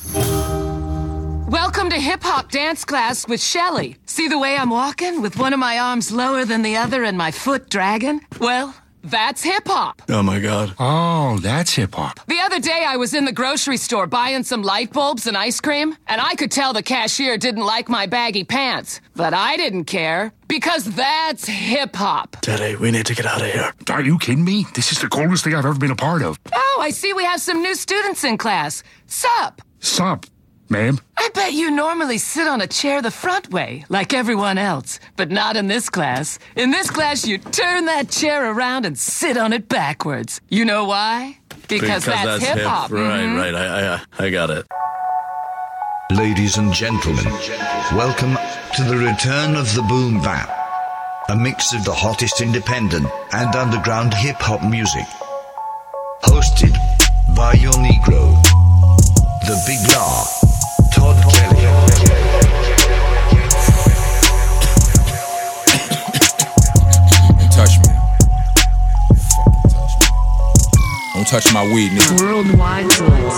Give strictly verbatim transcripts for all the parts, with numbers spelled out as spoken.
Welcome to hip-hop dance class with Shelly. See the way I'm walking with one of my arms lower than the other and my foot dragging? Well, that's hip-hop. Oh, my God. Oh, that's hip-hop. The other day I was in the grocery store buying some light bulbs and ice cream, and I could tell the cashier didn't like my baggy pants. But I didn't care, because that's hip-hop. Daddy, we need to get out of here. Are you kidding me? This is the coolest thing I've ever been a part of. Oh, I see we have some new students in class. Sup? Sup, ma'am? I bet you normally sit on a chair the front way, like everyone else. But not in this class. In this class, you turn that chair around and sit on it backwards. You know why? Because, because that's, that's hip-hop. Hip. Right, mm-hmm. right. I, I, I got it. Ladies and gentlemen, welcome to the return of the Boom Bap, a mix of the hottest independent and underground hip-hop music. Hosted by your Negro, the Big Law, Todd Kelly. Don't touch me. Fucking touch me. Don't touch my weed, nigga. Worldwide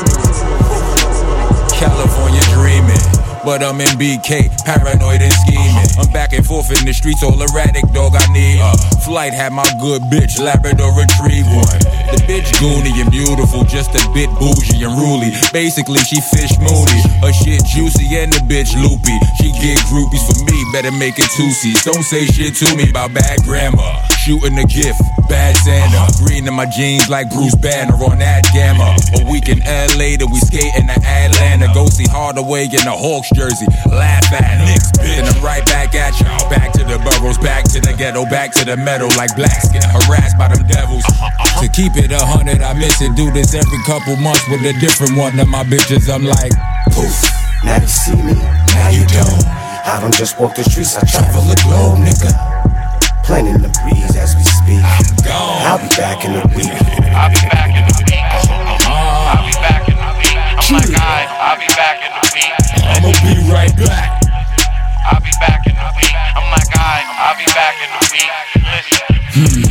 California dreaming, but I'm in B K, paranoid and scheming. I'm back and forth in the streets, all erratic, dog. I need a flight, had my good bitch, Labrador retrieve one. The bitch goony and beautiful, just a bit bougie and ruly. Basically, she fish moody, her shit juicy and the bitch loopy. She get groupies for me, better make it two C's. Don't say shit to me about bad grammar. Shooting a gift, bad Santa. Green in my jeans like Bruce Banner on that Gamma. A week in L A, then we skating to Atlanta. Go see Hardaway in a Hawks jersey, laugh at him. Then I'm right back at you. Back to the boroughs, back to the ghetto, back to the meadow like blacks getting harassed by them devils. To keep it a hundred, I miss it. Do this every couple months with a different one of my bitches. I'm like, poof. Now you see me, now you don't. I don't just walk the streets, I travel the globe, nigga. Planting the breeze as we speak. I'm gone. I'll be back in a week. I'll be back in a week. I'll be back in a week. Oh my God, I'll be back in a week. I'ma be right back. I'll be back in a week. Oh my God, I'll be back in a week. Listen.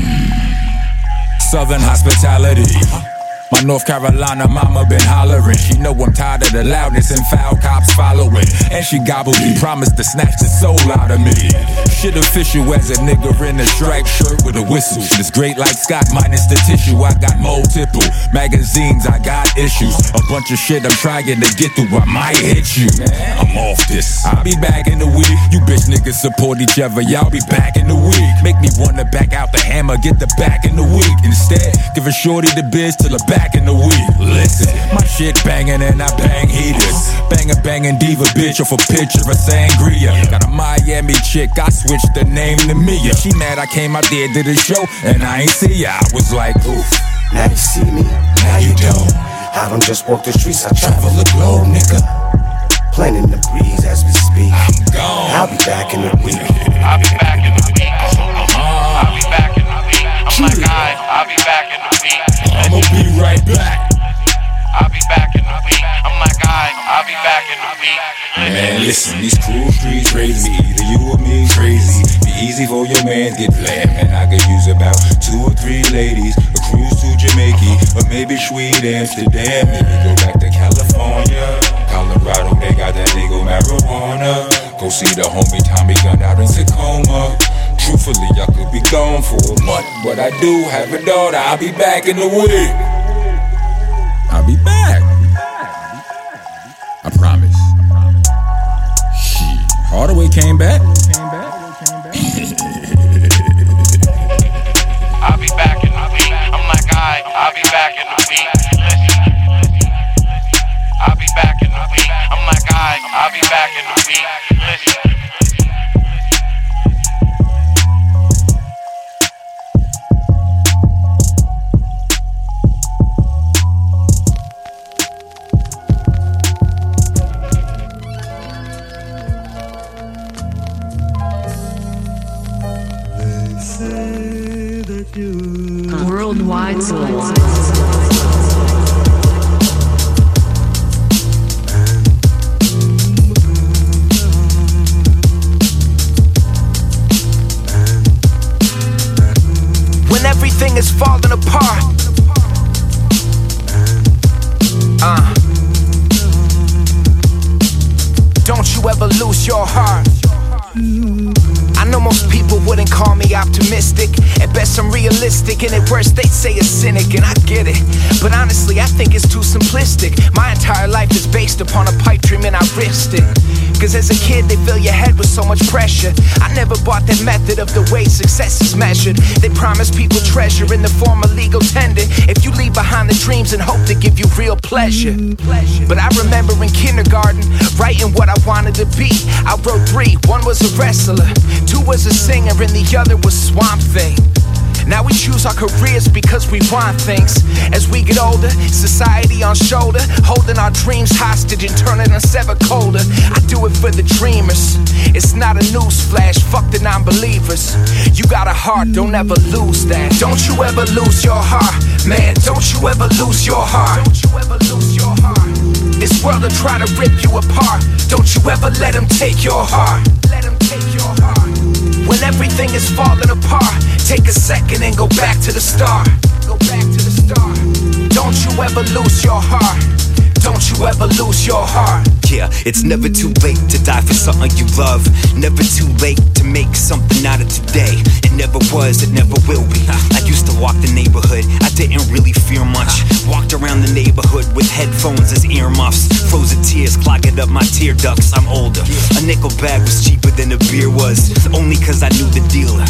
Hmm. Southern hospitality. My North Carolina mama been hollering. She know I'm tired of the loudness and foul cops following. And she gobbled me, promised to snatch the soul out of me. Shit official as a nigga in a striped shirt with a whistle. It's great like Scott minus the tissue. I got multiple magazines, I got issues. A bunch of shit I'm trying to get through, I might hit you. I'm off this. I'll be back in a week. You bitch niggas support each other, y'all be back in a week. Make me wanna back out the hammer, get the back in the week. Instead, give a shorty the biz till the back in the week. Listen, my shit banging and I bang heaters. Bang a banging diva bitch off a picture of sangria. Got a Miami chick, I switched the name to Mia. She mad I came out there, did a show, and I ain't see ya. I was like, oof. Now you see me, now you don't. I don't just walk the streets, I travel the globe, nigga. Planting the breeze as we speak. I'm gone. I'll be back in a week. I'll be back in a week. I'll be back in a week. Oh my God, I'll be back in a week. I'ma be right back. I'll be back in a week. Oh my God, I'll be back in a week. Man, listen, these cruel streets raise me. Either you or me crazy. Be easy for your man get played. Man, I could use about two or three ladies. A cruise to Jamaica, or maybe Sweet Amsterdam. Maybe go back to California, Colorado. They got that legal marijuana. Go see the homie Tommy Gunn out in Tacoma. Truthfully, I could be gone for a month, but I do have a daughter. I'll be back in a week. I'll be back. I promise. Shit. Hardaway came back. I'll be back in a week. Oh my God, I'll be back in a week. Listen. I'll be back in a week. Oh my God, I'll be back in a week. Listen. Worldwide Soul. When everything is falling apart, uh, your heart. I know most people wouldn't call me optimistic. At best I'm realistic, and at worst they'd say a cynic, and I get it. But honestly I think it's too simplistic. My entire life is based upon a pipe dream and I risked it. Cause as a kid they fill your head with so much pressure. I never bought that method of the way success is measured. They promise people treasure in the form of legal tender if you leave behind the dreams and hope to give you real pleasure. But I remember in kindergarten writing what I wanted to be. I wrote three, one was a wrestler, two was a singer, and the other was Swamp Thing. Now we choose our careers because we want things. As we get older, society on shoulder, holding our dreams hostage and turning us ever colder. I do it for the dreamers. It's not a news flash, fuck the non-believers. You got a heart, don't ever lose that. Don't you ever lose your heart, man. Don't you ever lose your heart. Don't you ever lose your heart. This world will try to rip you apart. Don't you ever let them take your heart. Let them take your heart. When everything is falling apart, take a second and go back to the start. Go back to the start. Don't you ever lose your heart. Don't you ever lose your heart. Yeah, it's never too late to die for something you love. Never too late to make something out of today. It never was, it never will be. I used to walk the neighborhood, I didn't really fear much. Walked around the neighborhood with headphones as earmuffs. Frozen tears clogging up my tear ducts. I'm older. A nickel bag was cheaper than a beer was. Only cause I knew the dealer.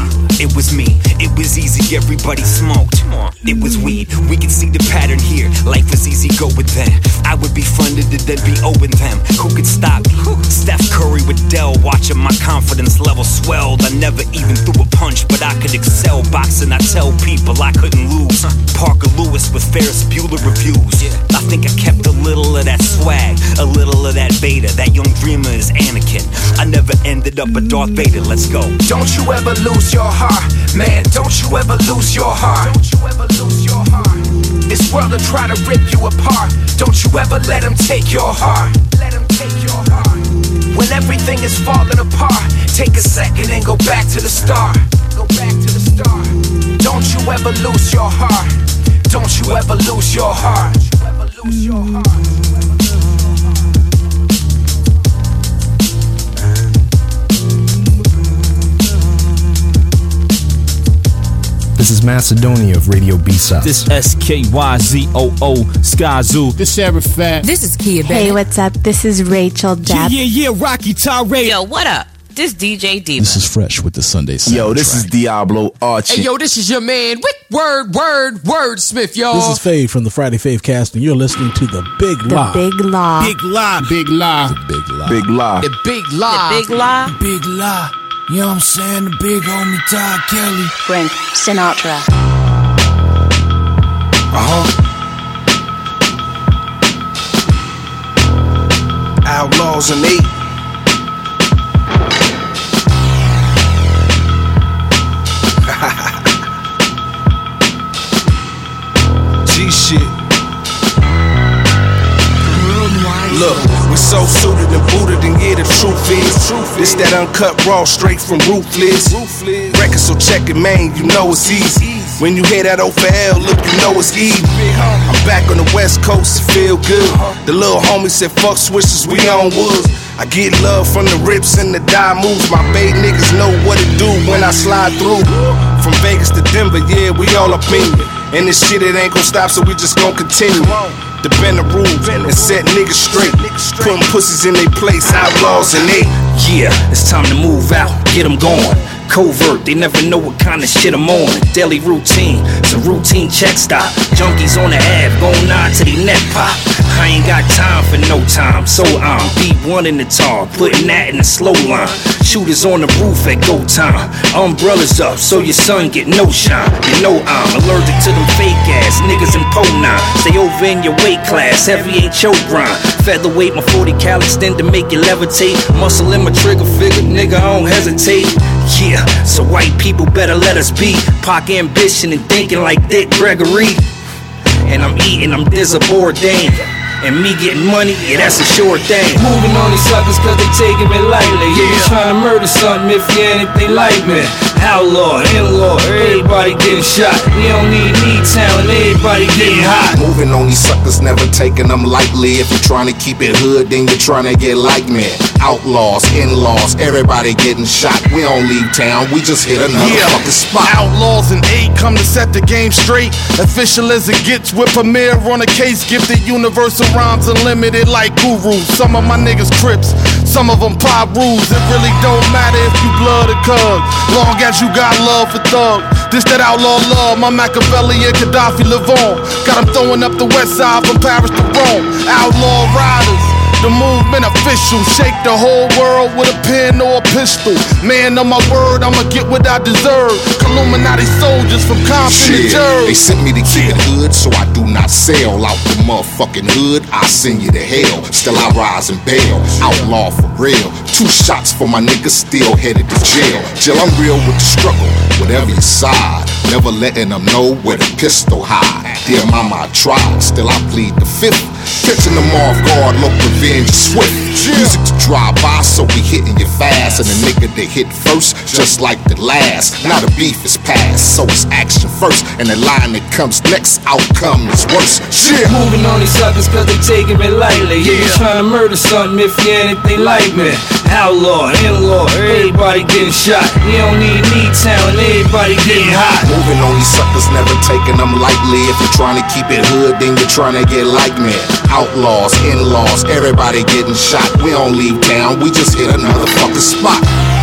It was me, it was easy, everybody smoked. It was weed, we could see the pattern here. Life was easy, go with them. I would be funded and then be owing them. Who could stop me? Steph Curry with Dell, watching my confidence level swelled. I never even threw a punch, but I could excel. Boxing, I tell people I couldn't lose. Parker Lewis with Ferris Bueller reviews. I think I kept a little of that swag, a little of that beta. That young dreamer is Anakin. I never ended up a Darth Vader, let's go. Don't you ever lose your heart. Man, don't you ever lose your heart. Don't you ever lose your heart. This world will try to rip you apart. Don't you ever let them take your heart. Let them take your heart. When everything is falling apart, take a second and go back to the start. Go back to the start. Don't you ever lose your heart. Don't you ever lose your heart. Don't you ever lose your heart. This is Macedonia of Radio B-Sides. This S K Y Z O O, Sky Zoo. This Sarah Fat. This is Kia Bennett. Hey, what's up? This is Rachel Depp. Yeah, yeah, yeah, Rocky Tirade. Yo, what up? This D J Diva. This is Fresh with the Sunday soundtrack. Yo, this is Diablo Archie. Hey, yo, this is your man with Word, Word, Wordsmith, yo. This is Fave from the Friday Fave cast, and you're listening to The Big The Lie. Big Lie. Big Lie. Big Lie. The Big Lie. Big Lie. The Big Lie. The Big Lie. The Big Lie. You know what I'm saying? The big homie Todd Kelly. Frank Sinatra. Uh-huh. Outlaws and eight. G shit. Look, we so suited and booted, and yeah, the truth is, this that uncut raw straight from Ruthless. Record, so check it, man, you know it's easy. When you hear that O for L, look, you know it's easy. I'm back on the West Coast, it feel good. The little homie said, fuck switches, we on woods. I get love from the rips and the die moves. My bay niggas know what it do when I slide through. From Vegas to Denver, yeah, we all up in it. And this shit, it ain't gon' stop, so we just gon' continue to bend the rules and set niggas straight. Putting pussies in their place, outlaws and eight. Yeah, it's time to move out, get them going. Covert, they never know what kind of shit I'm on. Daily routine, it's a routine check stop. Junkies on the ab, going on to the neck pop. I ain't got time for no time, so I'm beat one in the tar, putting that in the slow line. Shooters on the roof at go time. Umbrellas up, so your sun get no shine. You know I'm allergic to them fake ass niggas in Po nine. Stay over in your weight class, heavy ain't your grind. Featherweight, my forty cal extend to make you levitate. Muscle in my trigger figure, nigga, I don't hesitate. Yeah, so white people better let us be. Pac ambition and thinking like Dick Gregory. And I'm eating, I'm Dizza Bourdain. And me getting money, yeah, that's a sure thing. Moving on these suckers cause they taking me lightly. Yeah, you trying to murder something if you anything like me. Outlaw, in-law, everybody getting shot. We don't need E-Town, everybody getting hot. Moving on these suckers, never taking them lightly. If you're trying to keep it hood, then you're trying to get like me. Outlaws, in-laws, everybody getting shot. We don't leave town, we just hit another yeah. fucking spot. Outlaws and eight come to set the game straight. Official as it gets with Premier on a case. Gifted universal rhymes unlimited like gurus. Some of my niggas Crips, some of them pop rules. It really don't matter if you blood or cuz, long as you got love for thug. This that outlaw love, my Machiavelli and Gaddafi live on. Got them throwing up the west side from Paris to Rome. Outlaw riders, the movement official. Shake the whole world with a pen or a pistol. Man, on my word, I'ma get what I deserve. Illuminati soldiers from Compton to Jersey. They sent me to keep it hood, so I do not sell out the motherfucking hood. I send you to hell, still I rise and bail. Outlaw for real, two shots for my niggas still headed to jail. Jill, I'm real with the struggle, whatever your side. Never letting them know where the pistol hide. Dear mama, I tried, still I plead the fifth. Catching them off guard, look, revenge is swift. Music to drive by, so we hitting you fast. And the nigga that hit first, just like the last. Now the beef is past, so it's action first. And the line that comes next, outcome is worse. Shit. Moving on these suckers cause they taking it lightly. Yeah, you trying to murder something if you anything like me. Outlaw, in-law, everybody getting shot. We don't need E-Town, everybody getting hot. Moving on these suckers, never taking them lightly. If you're trying to keep it hood, then you're trying to get like me. Outlaws, in-laws, everybody getting shot. We don't leave town, we just hit another fucking spot.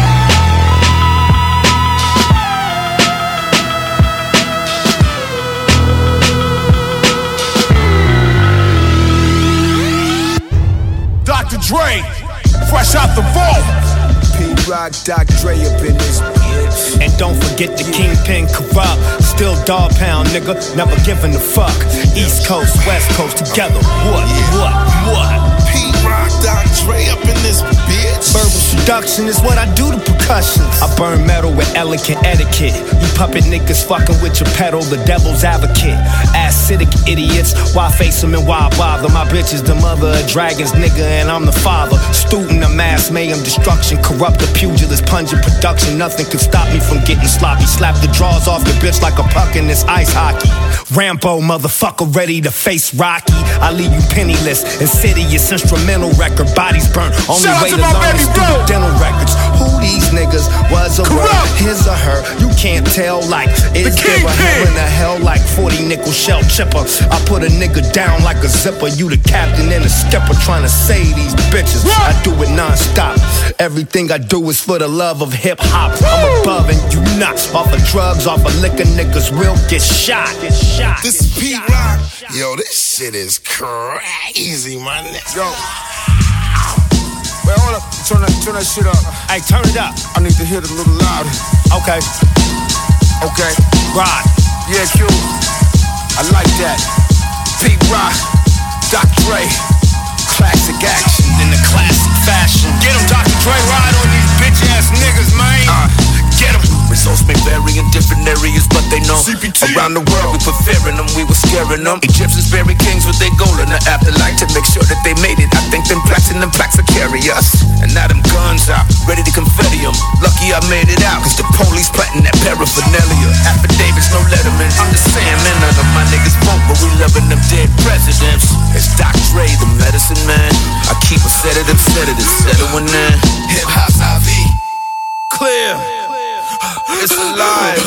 Doctor Dre, fresh out the vault. P-Rock, Doc Dre up in this bitch. And don't forget the Kingpin Corrupt. Still dog pound, nigga, never giving a fuck. East Coast, West Coast together. What, what, what? P-Rock, Doc Dre up in this bitch. Verbal seduction is what I do to percussion. I burn metal with elegant etiquette. You puppet niggas fucking with your pedal, the devil's advocate. Acidic idiots, why face them and why bother? My bitch is the mother of dragons, nigga, and I'm the father. Student of mass mayhem, destruction, corrupt the pugilist, pungent production. Nothing can stop me from getting sloppy. Slap the draws off your bitch like a puck in this ice hockey. Rambo, motherfucker, ready to face Rocky. I leave you penniless, insidious, instrumental record, bodies burnt. Only Shout way to, to learn is through the dental records. Who these niggas was a word, his or her? You can't tell, like, is there a hell in a hell like forty nickel shell chipper? I put a nigga down like a zipper. You the captain and the skipper trying to save these bitches. What? I do it non-stop. Everything I do is for the love of hip-hop. I'm above and you not. Off of drugs, off of liquor, niggas will get shot. Get shot. This is P-Rock. Yo, this shit is crazy, my nigga. Yo. Wait, hold up. Turn that, turn that shit up. Hey, turn it up. I need to hear it a little louder. Okay. Okay. Rod. Yeah, Q. I like that. P-Rock. Doc Dre. Classic action in the classic fashion. Get him, Doctor Dre. Ride on these bitch-ass niggas, man. Uh, get him. Results may vary in different areas, but they know C P T. Around the world we put fear in them, we were scaring them. Egyptians bury kings with their gold in the afterlife to make sure that they made it. I think them platinum plaques will carry us. And now them guns out, ready to confetti them. Lucky I made it out, cause the police planting that paraphernalia. Affidavits, no letterman. I'm just saying, man, none of my niggas won't, but we loving them dead presidents. It's Doc Dre, the medicine man. I keep a sedative, sedative, settling in. Hip Hop's I V. Clear. It's alive.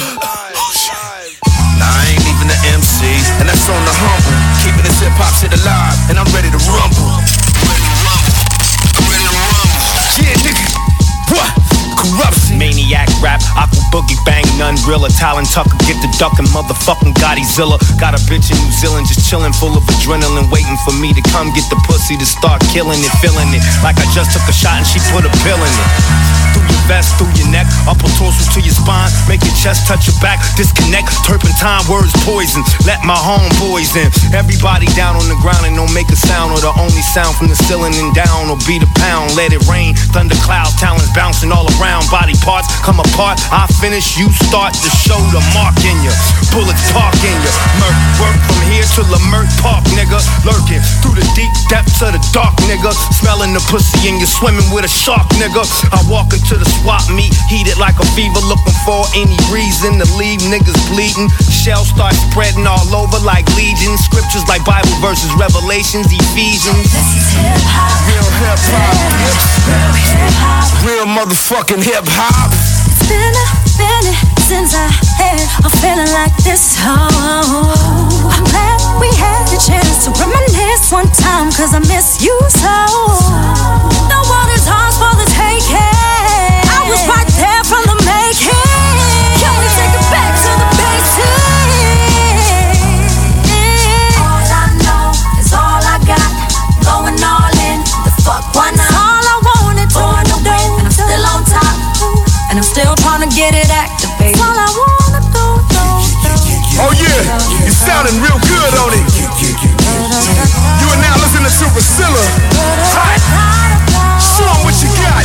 Nah, I ain't even an M C, and that's on the humble. Keeping this hip hop shit alive, and I'm ready to rumble. Ready to rumble. Ready to rumble. Yeah, nigga. What? Corruption. Maniac rap, aqua boogie bang, none real. Italian Tucker, get the duck and motherfucking Godzilla. Got a bitch in New Zealand just chilling, full of adrenaline, waiting for me to come get the pussy to start killing it, feeling it like I just took a shot and she put a pill in it. Through your vest, through your neck, upper torso to your spine, make your chest touch your back, disconnect, turpentine words poison, let my homeboys in. Everybody down on the ground and don't make a sound, or the only sound from the ceiling and down, or beat a pound, let it rain, thunder clouds, talons bouncing all around, body parts come apart, I finish, you start to show the mark in you, bullets park in you, murk, work from here to Lamert Park, nigga, lurking through the deep depths of the dark, nigga, smelling the pussy and you're swimming with a shark, nigga, I walk into the swap meet, heated like a fever, looking for any reason to leave niggas bleeding. Shells start spreading all over like legion. Scriptures like Bible verses, Revelations, Ephesians. This is hip hop. Real hip hop. Real hip hop. Real motherfucking hip hop. It's been a minute since I had a feeling like this. Oh, I'm glad we had the chance to reminisce one time, cause I miss you so. No one is ours for the taking. I was right there from the making. Can we take it back to the basics? All I know is all I got. Going all in. The fuck, why not? All I wanted to do. And I'm still on top. And I'm still trying to get it activated. All I wanna do, do, do. Oh yeah, you sounding real good on it. You are now listening to Priscilla. Hot. Show 'em what you got.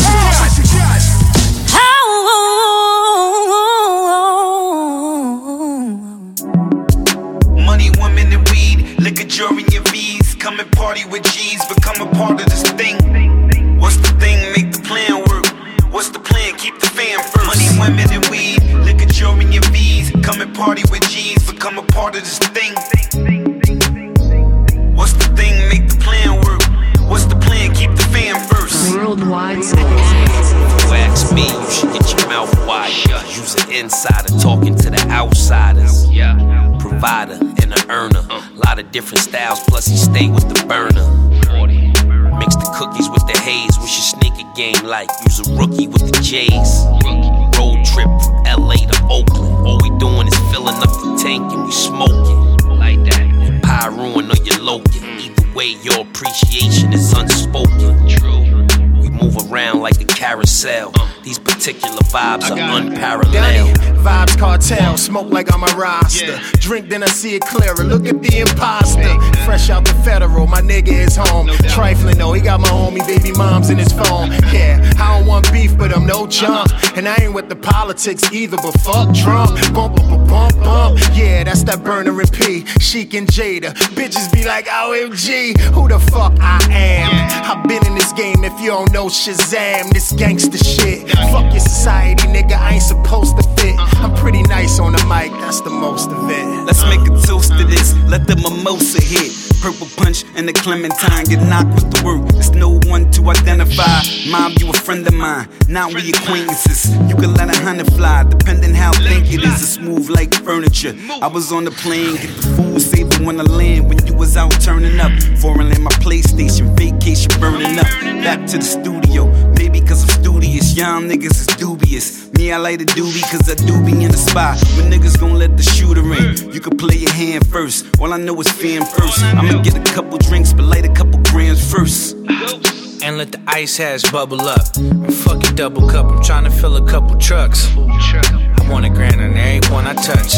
Money, women, and weed, liquor, jewelry, and V's. Come and party with G's, become a part of this thing. What's the thing? Make the plan work. What's the plan? Keep the fam first. Money, women, and weed, liquor, jewelry, and V's. Come and party with G's, become a part of this thing. What's the thing? Make the plan work. What's the plan? Keep the fam first. Worldwide. If you ask me, you should get your mouth wide shut. Use an insider talking to the outsiders. Yeah. Provider and an earner. Lot of different styles, plus he stay with the burner. Mix the cookies with the haze. What's your sneaker game like? Use a rookie with the J's. Road trip from L A to Oakland. All we doing is filling up the tank and we smoking. Like that. You Pyruin or you Logan. Either way, your appreciation is unspoken. True. We move around like a carousel. These particular vibes are unparalleled. Vibes cartel, smoke like I'm a roster. Yeah. Drink then I see it clearer. Look at the imposter. Hey, fresh out the federal, my nigga is home. No Trifling though, he got my homie baby moms in his phone. Yeah, I don't want beef, but I'm no chump. And I ain't with the politics either, but fuck Trump. Bump, bump, bump, bump. Yeah, that's that Burner and P. Sheik and Jada. Bitches be like, O M G, who the fuck I am? I've been in this game if you don't know Shazam. This gangsta shit. Fuck your society, nigga, I ain't supposed to fit. I'm pretty nice on the mic, that's the most of it. Let's make a toast to this, let the mimosa hit. Purple punch and the clementine get knocked with the word. There's no one to identify. Mom, you a friend of mine, now we acquaintances. You can let a hundred fly, depending how think it is. It's smooth like furniture. I was on the plane, get the food saver when I land. When you was out turning up, foreign in my PlayStation, vacation burning up. Back to the studio, maybe cause I'm studious. Young niggas is dubious. Me, I like to doobie cause I do be in the spot. When niggas gon' let the shooter in, you can play your hand first. All I know is fam first. I'ma get a couple drinks, but light a couple grams first. And let the ice hash bubble up. Fuck a double cup, I'm tryna fill a couple trucks. I want a grand on every one I touch.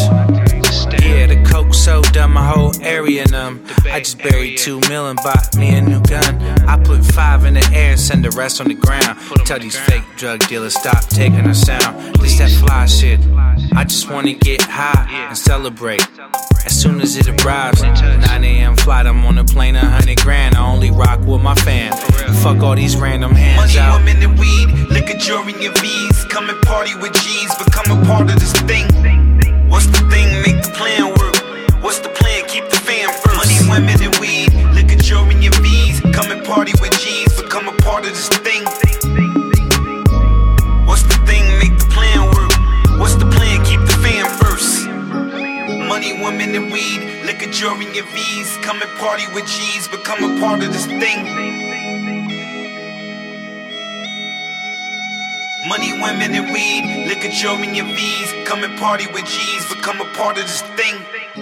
Yeah, the coke sold up my whole area numb. I just buried two mil and bought me a new gun. I put five in the air and send the rest on the ground. Tell these fake drug dealers stop taking our sound. This that fly shit. I just wanna get high and celebrate. As soon as it arrives, nine a.m. flight, I'm on a plane, a hundred grand. I only rock with my fam. Fuck all these random hands Money, out. women, and weed, liquor, jewelry, and V's. Come and party with G's, become a part of this thing. What's the thing? Make the plan work. What's the plan? Keep the fam first. Money, women, and weed, liquor, jewelry, and V's. Come and party with G's, become a part of this thing. What's the thing? Make the plan work. What's the plan? Keep the fam first. Money, women, and weed, liquor, jewelry, and V's. Come and party with G's, become a part of this thing. Money, women, and weed, liquor, jewelry, and V's. Come and party with G's, become a part of this thing.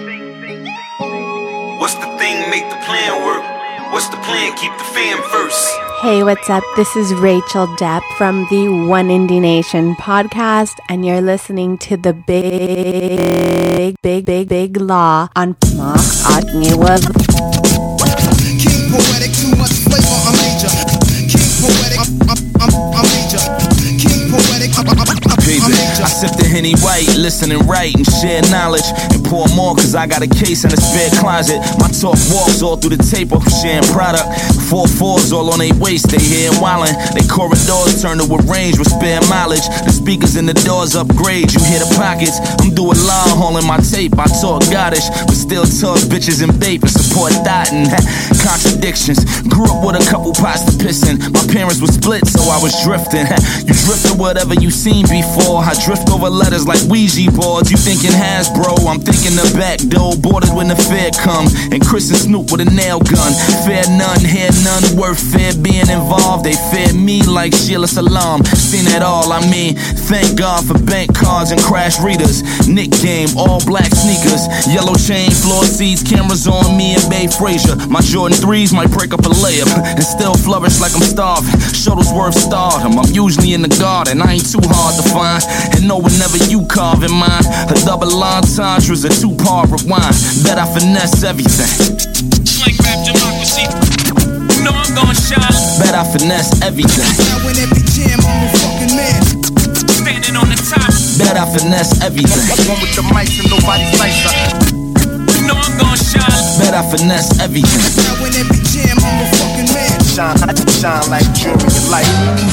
What's the thing? Make the plan work. What's the plan? Keep the fam first. Hey, what's up? This is Rachel Depp from the One Indie Nation podcast, and you're listening to the big, big, big, big law on Mark Otney. King poetic, too much flavor, I'm major. King poetic, I'm, I'm, I'm, I'm major. King poetic, I'm, I'm, I'm, I'm major. I sipped the Henny White, listen and write and share knowledge. And pour more cause I got a case in a spare closet. My talk walks all through the tape of sharing product. Four fours all on their waist, they here wildin'. They corridors turn to a range with spare mileage. The speakers in the doors upgrade, you hear the pockets. I'm doing long hauling my tape, I talk goddish, but still talk bitches and bape and support that and contradictions. Grew up with a couple pots to piss in. My parents were split, so I was drifting. You drift to whatever you seen before. I drift over letters like Ouija boards. You thinking Hasbro, I'm thinking the back door. Boarded when the fair come. And Chris and Snoop with a nail gun. Fair none, hair none, worth fair being involved. They fear me like Sheila Salam. Seen it all, I mean, thank God for bank cards and crash readers. Nick game, all black sneakers. Yellow chain, floor seats, cameras on me and Bay Frazier. My Jordan threes might break up a layup and still flourish like I'm starving. Shuttlesworth stardom, I'm usually in the garden. I ain't too hard to find. And know whenever you carve in mine, a double entendre's a two-part rewind. Bet I finesse everything. Like rap democracy. You know I'm gonna shine. Bet I finesse everything. Now in every jam, I'm a fucking man. Standing on the top. Bet I finesse everything. One with the mics and nobody's nicer. You know I'm gonna shine. Bet I finesse everything. Now in every jam, I'm a fucking man. Shine, shine like jewelry and light.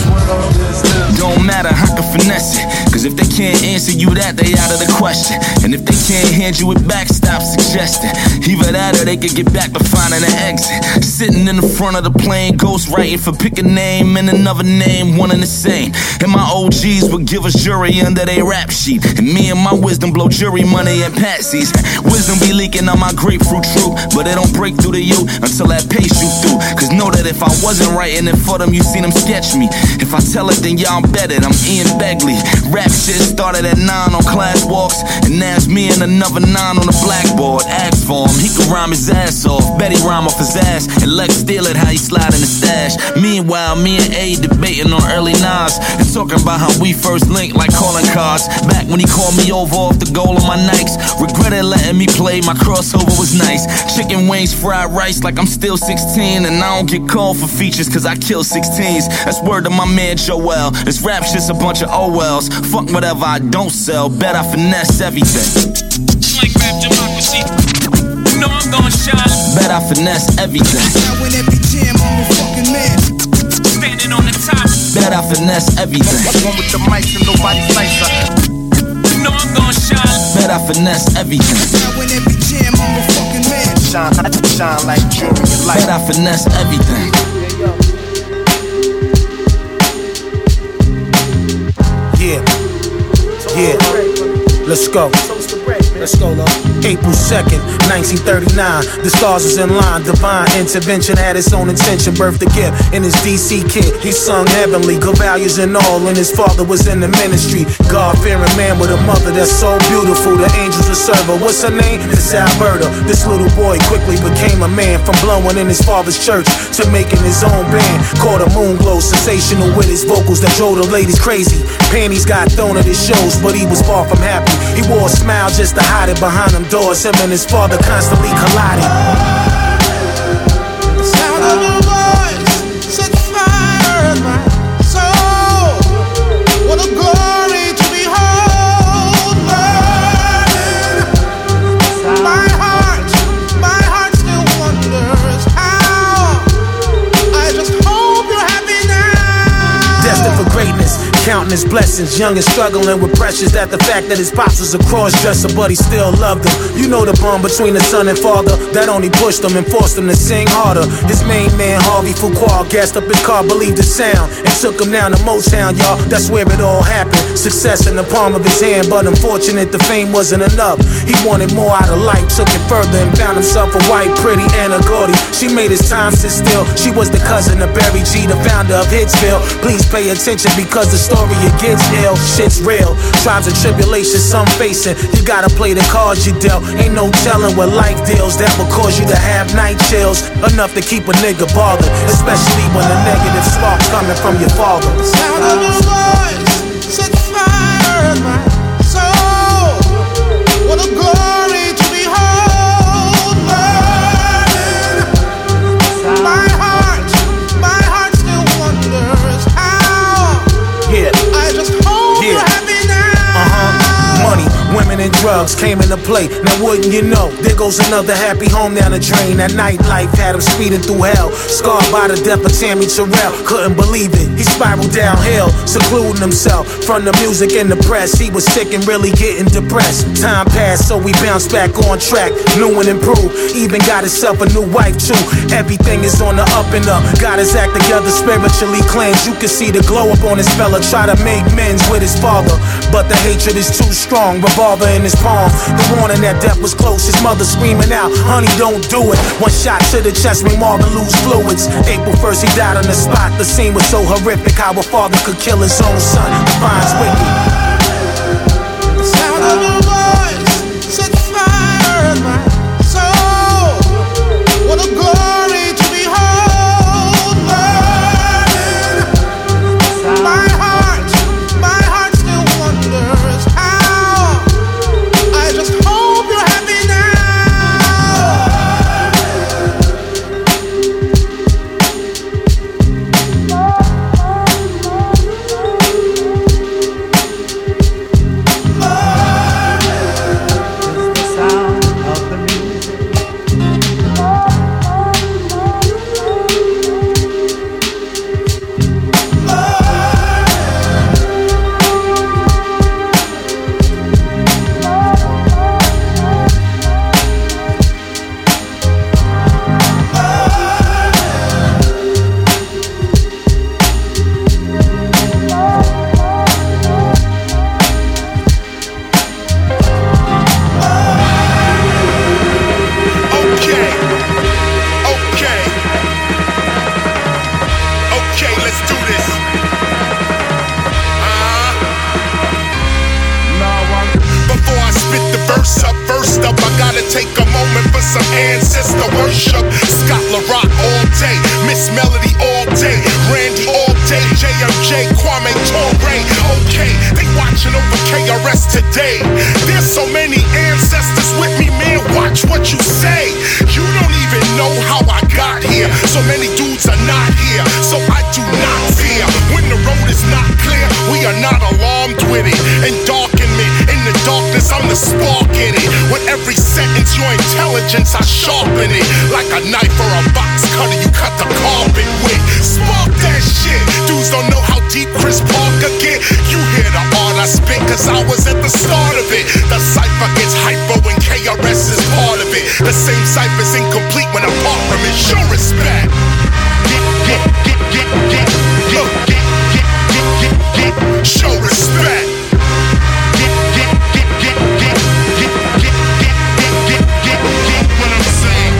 Don't matter, I can finesse it. Cause if they can't answer you that, they out of the question. And if they can't hand you it back, stop suggesting. Either that or they could get back to finding an exit. Sitting in the front of the plane, ghost writing for pick a name and another name, one and the same. And my O Gs would give us jury under their rap sheet. And me and my wisdom blow jury money at Patsy's. Wisdom be leaking on my grapefruit truth, but it don't break through to you until that pace you through. Cause know that if I wasn't writing it for them, you seen them sketch me. If I tell it, then y'all bet it. I'm Ian Begley. Rap shit started at nine on class walks, and now it's me and another nine on the blackboard. Ask for him, he could rhyme his ass off. Bet he rhyme off his ass, and Lex steal it how he slide in the stash. Meanwhile, me and A debating on early Nas and talking about how we first linked like calling cards. Back when he called me over off the goal on my Nikes. Regretted letting me play, my crossover was nice. Chicken wings, fried rice like I'm still sixteen, and I don't get called for features cause I kill sixteens. That's word to my man Joel. This rap shit's a bunch of O Ls. Fuck whatever I don't sell, bet I finesse everything. Like rap democracy. You know I'm gonna shine. Bet I finesse everything. Now in every jam, I'm a fucking man. Standing on the top. Bet I finesse everything. One with the mics and nobody's nicer. You know I'm gonna shine. Bet I finesse everything. Now in every jam, I'm a fucking man. Shine, shine like jewelry and light. Bet I finesse everything. Yeah, yeah, let's go. Let's go, Lord. April second, nineteen thirty-nine. The stars was in line. Divine intervention had its own intention. Birthed a gift in his D C kid. He sung heavenly, good values and all. And his father was in the ministry. God-fearing man with a mother that's so beautiful. The angels would serve her. What's her name? It's Alberta. This little boy quickly became a man. From blowing in his father's church to making his own band. Called a moon glow, sensational with his vocals that drove the ladies crazy. Panties got thrown at his shows, but he was far from happy. He wore a smile just to hide it behind them doors. Him and his father constantly colliding. The sound of your voice set fire in my soul. What a glory to behold, burning. My heart, my heart still wonders how. I just hope you're happy now. Destined for greatness, counting his blessings, young and struggling with pressures. That the fact that his pops was a cross-dresser, but he still loved him. You know the bond between the son and father that only pushed him and forced him to sing harder. His main man, Harvey Fuqua, gassed up his car, believed the sound, and took him down to Motown, y'all. That's where it all happened. Success in the palm of his hand, but unfortunate the fame wasn't enough. He wanted more out of life, took it further and found himself a white, pretty Anna Gordy. She made his time sit still. She was the cousin of Barry G, the founder of Hitsville. Please pay attention because the story it gets ill. Shit's real. Trials and tribulations some facing. You gotta play the cards you dealt. Ain't no telling what life deals that will cause you to have night chills. Enough to keep a nigga bothered, especially when the negative spark's coming from your father. The sound of your voice set fire in my soul. What a glory to behold, burning. My heart, my heart still wonders how. Yeah. I just hope Yeah. you're happy now. Uh-huh. drugs came into play. Now wouldn't you know, there goes another happy home down the drain. That nightlife had him speeding through hell, scarred by the death of Tammy Terrell. Couldn't believe it, he spiraled downhill, secluding himself from the music and the press. He was sick and really getting depressed. Time passed, so we bounced back on track, new and improved. Even got himself a new wife too. Everything is on the up and up. Got his act together, spiritually cleansed. You can see the glow up on his fella. Try to make amends with his father, but the hatred is too strong. Revolver in his palm, the warning that death was close. His mother screaming out, honey, don't do it. One shot to the chest made Marvin lose fluids. April first, he died on the spot. The scene was so horrific, how a father could kill his own son. Defines wicked. The sound of your voice set fire in my soul. What a glory to behold, burning. My heart, my heart still wonders how. I just hope you're happy now. I sharpen it like a knife or a box cutter you cut the carpet with. Spark that shit. Dudes don't know how deep Chris Parker get. You hear the art I spit cause I was at the start of it. The cypher gets hyper when K R S is part of it. The same cypher's incomplete when apart from it. Show respect. Get, get, get, get, get, get, get, get, get, get, get. Show respect. Get, get, get, get, get, get, get, get, get, get, get. What I'm saying.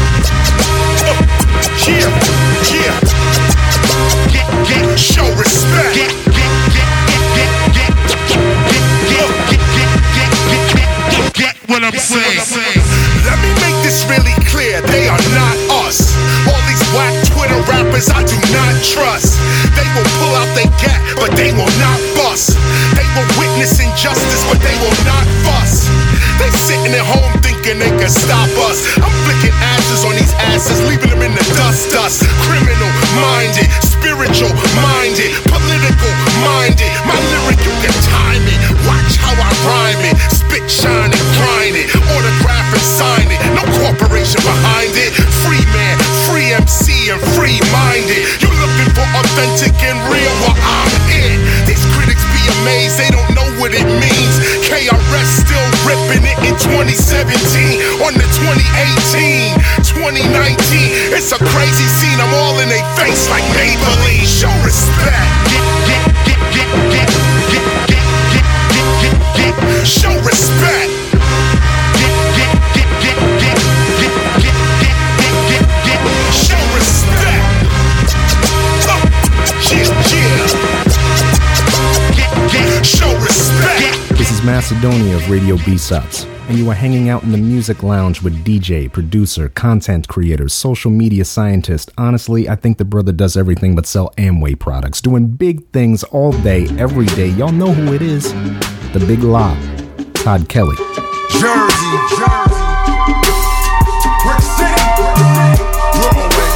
Yeah, yeah. Get, get, show respect. Get, get, get, get, get, get, get, get, get, get, get, get, get what I'm saying. Let me make this really clear. They are not us. All these whack Twitter rappers I do not trust. They will pull out their gat, but they will not bust. They will witness injustice, but they will not fuss. They sitting at home thinking they can stop us. I'm flicking ashes on these asses, leaving them in the dust dust. Criminal minded, spiritual minded, political minded. My lyric you can time it. Watch how I rhyme it. Spit, shine and grind it. Autograph and sign it. No corporation behind it. Free man, free M C and free minded. You looking for authentic and real? Well, I'm it. These critics be amazed, they don't know what it means. K R S still ripping it in twenty seventeen. On the twenty eighteen, twenty nineteen. It's a crazy scene, I'm all in their face like Maybelline. Show respect. Get, get, get, get, get, get, get, get, get, get, get. Show respect. Get, get, get, get, get, get, get, get, get, get, get. Show respect. Uh, yeah, yeah. Get, get, show respect. This is Macedonia of Radio B-Sops, and you are hanging out in the music lounge with D J, producer, content creator, social media scientist. Honestly, I think the brother does everything but sell Amway products, doing big things all day, every day. Y'all know who it is. The Big Law, Todd Kelly. Jersey, Jersey, Brick City, Broadway,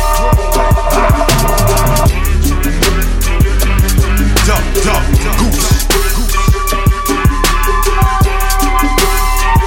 Duck, Duck, Goose,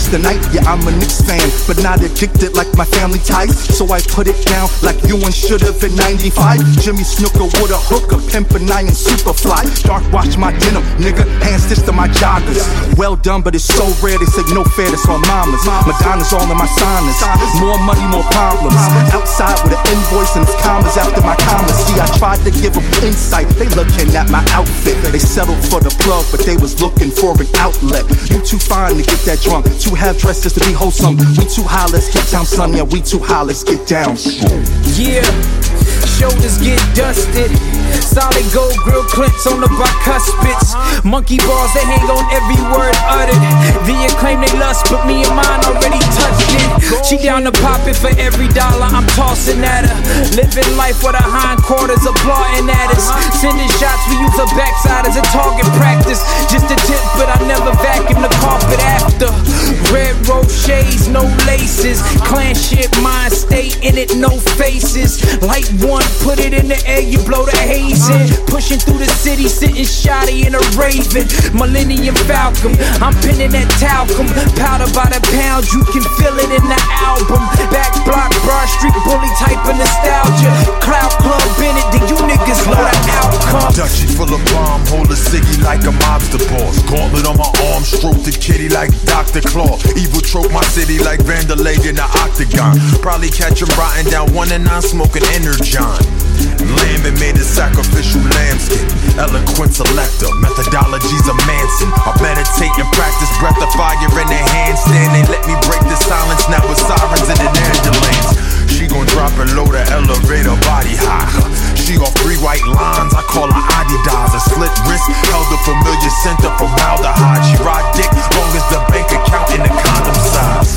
the night, yeah, I'm a Knicks fan, but not addicted like my family ties. So I put it down like Ewan should've in ninety-five. Jimmy Snooker with a hook, a pimp, a nine, and Superfly. Dark watch my denim, nigga, hand stitched to my joggers. Well done, but it's so rare, they say no fair, that's on mamas. Madonna's all in my signers. More money, more problems. Outside with an invoice and it's commas after my commas. See, I tried to give them insight, they looking at my outfit. They settled for the plug, but they was looking for an outlet. You too fine to get that drunk, too half dressed just to be wholesome. We too high, let's get down, son. Yeah, we too high, let's get down. Yeah, shoulders get dusted. Solid gold grill clips on the bicuspids. Monkey bars, they hang on every word uttered. The acclaim they lust, but me and mine already touched it. She down to pop it for every dollar I'm tossing at her. Living life with her hindquarters applauding at us. Sending shots, we use her backside as a target practice. Just a tip, but I never vacuum the carpet after. Red rope shades, no laces. Clan shit, mine stay in it, no faces. Light one, put it in the air, you blow the haze in. Pushing through the city, sitting shoddy in a Raven. Millennium Falcon, I'm pinning that talcum. Powder by the pound, you can feel it in the album. Back block, Broad Street, bully type of nostalgia. Cloud Club Bennett, do you niggas know the outcome? Dutchie full of bomb, hold a ciggy like a mobster boss. Gauntlet on my arm, stroke the kitty like Doctor Claw. Evil trope my city like Vanderlei in the octagon. Probably catch him rotting down one and nine smoking Energon. Lambin made a sacrificial lambskin. Eloquent selector, methodologies of Manson. I meditate and practice breath of fire in their handstand. They let me break the silence now with sirens in the ambulance. She gon' drop it low, the elevator body high. She off three white lines, I call her Adidas. A slit wrist, held a familiar scent of formaldehyde. She ride dick, long as the bank account in the condom size.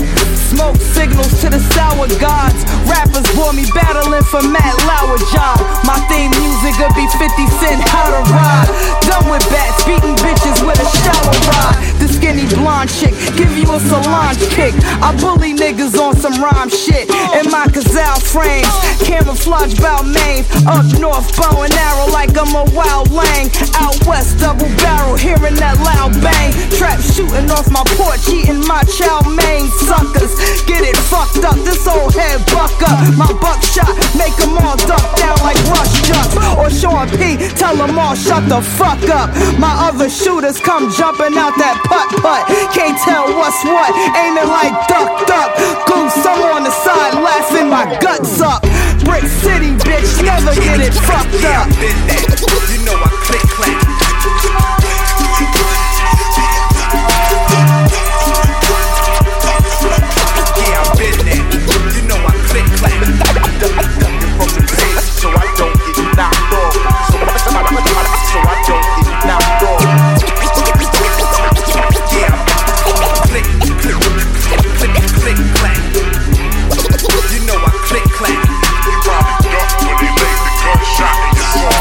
Smoke signals to the sour gods. Rappers bore me battling for Matt Lauer job. My theme music would be fifty cent how to ride. Done with bats, beating bitches with a shower rod. The skinny blonde chick, give you a Solange kick. I bully niggas on some rhyme shit. In my Cazal frames, camouflage bout main. Up north, bow and arrow like I'm a wild lang. Out west, double barrel, hearing that loud bang. Trap shooting off my porch, eating my chow mein. Suckers, get it fucked up, this old head buck up. My buckshot, make them all duck down like rush jumps. Or Sean P, tell them all shut the fuck up. My other shooters come jumping out that putt-putt. Can't tell what's what, aiming like duck duck. Goose, I'm on the side laughing my guts up. Brick City, bitch, never get it fucked up. You know I click clack. So I don't get knocked off. So, so I don't get knocked off. Yeah, click, click, click, click, click, clack. You know I click, clack. You probably duck when they laid the gunshot in your car.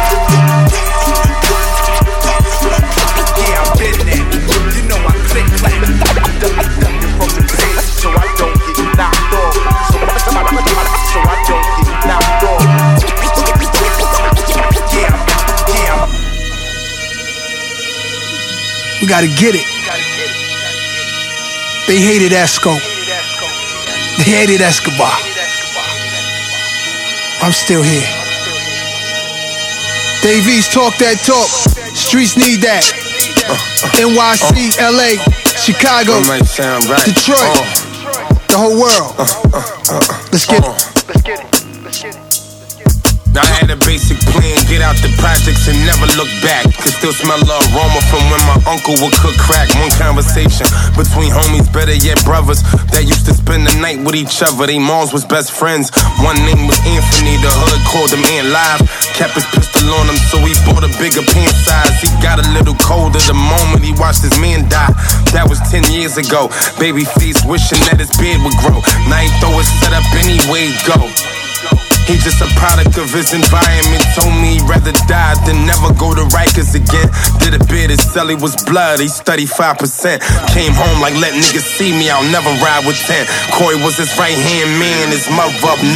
Yeah, I've been there. You know I click, clack. Ducking from the place, so I don't get knocked off. So, so I don't get knocked off. We gotta get it. They hated Esco. They hated Escobar. I'm still here. Dave East, talk that talk. Streets need that. N Y C, L A, Chicago, Detroit, the whole world. Let's get it. Now I had a basic plan, get out the projects and never look back. Could still smell the aroma from when my uncle would cook crack. One conversation between homies, better yet brothers, that used to spend the night with each other. They moms was best friends. One name was Anthony, the hood called him Ant Live. Kept his pistol on him, so he bought a bigger pant size. He got a little colder the moment he watched his man die. That was ten years ago. Babyface wishing that his beard would grow. Now he throw his set up anyway, go. He just a product of his environment. Told me he'd rather die than never go to Rikers again. Did a bid, his celly was blood, he's thirty-five percent. Came home like, let niggas see me, I'll never ride with ten. Corey was his right hand man, his mother up north.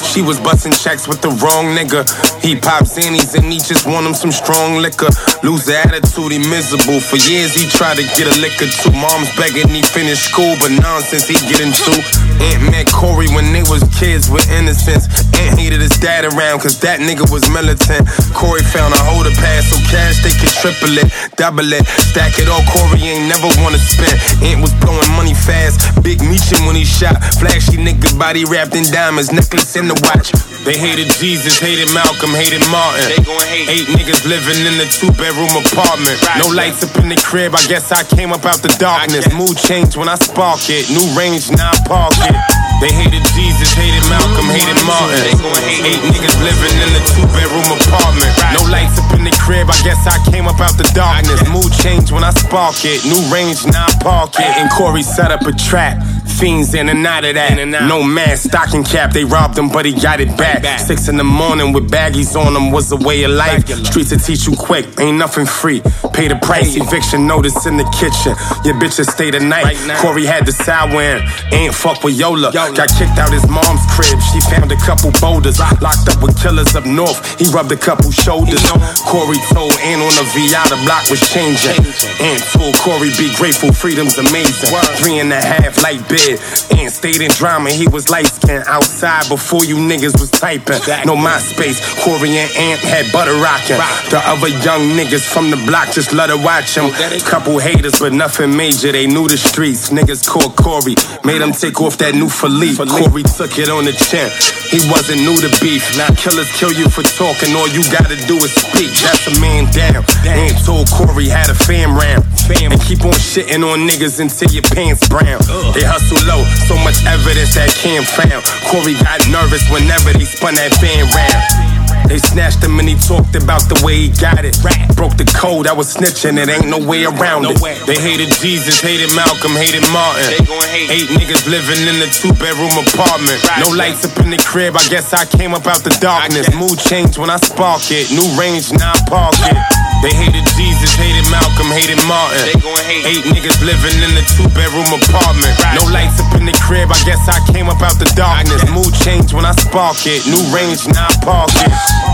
She was busting checks with the wrong nigga. He pops Zannies and he just want him some strong liquor. Lose the attitude, he miserable. For years he tried to get a liquor too. Mom's begging he finish school, but nonsense he get into. Aunt met Corey when they was kids with innocence. Aunt hated his dad around cause that nigga was militant. Corey found a holder pass so cash they could triple it, double it, stack it all. Corey ain't never wanna spend. Aunt was blowing money fast, big meechin' when he shot. Flashy nigga body wrapped in diamonds, necklace in the watch. They hated Jesus, hated Malcolm, hated Martin. They gon' hate. Eight niggas living in a two-bedroom apartment. Right. No lights up in the crib, I guess I came up out the darkness. Mood changed when I spark it, new range, now I park it. They hated Jesus, hated Malcolm, hated Martin. They gon' hate. Eight niggas living in a two-bedroom apartment. Right. No lights up in the crib, I guess I came up out the darkness. Mood changed when I spark it, new range, now I park it. And Corey set up a trap. Fiends in and out of that. No mask, stocking cap, they robbed him, but he got it back. Six in the morning with baggies on them was a way of life. Streets will teach you quick, ain't nothing free. Pay the price, eviction notice in the kitchen. Your bitches stay the night. Corey had the sour in, ain't fuck with Yola. Got kicked out his mom's crib, she found a couple boulders. Locked up with killers up north, he rubbed a couple shoulders. Corey told Aunt on the V I the block was changing. Aunt told Corey be grateful, freedom's amazing. Three and a half light bid. And stayed in drama, he was light skinned outside before you niggas was typing. No MySpace, Corey and Ant had butter rocking. The other young niggas from the block just let her watch him. Couple haters, but nothing major, they knew the streets. Niggas called Corey, made him take off that new Philippe. Corey took it on the chin, he wasn't new to beef. Now killers kill you for talking, all you gotta do is speak. That's a man down. Ant told Corey had a fam round. And keep on shitting on niggas until your pants brown. They hustle low, so much evidence that Cam found. Corey got nervous whenever they spun that fan round. They snatched him and he talked about the way he got it. Broke the code, I was snitching, it ain't no way around it. They hated Jesus, hated Malcolm, hated Martin. Eight niggas living in a two-bedroom apartment. No lights up in the crib, I guess I came up out the darkness. Mood changed when I spark it, new range, now I park it. They hated Jesus, hated Malcolm, hated Martin. Eight niggas living in a two-bedroom apartment. No lights up in the crib, I guess I came up out the darkness. Mood changed when I spark it, new range, now I park it.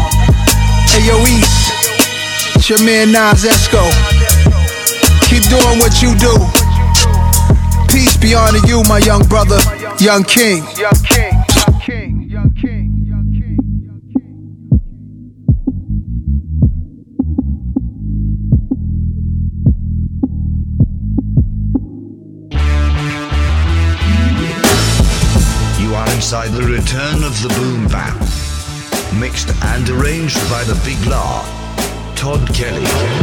Hey yo East, it's your man Nas Esco. Keep doing what you do. Peace be unto you, my young brother, young king. Young king, young king, young king, young king. You are inside the return of the boom bap. Mixed and arranged by the Big Law, Todd Kelly.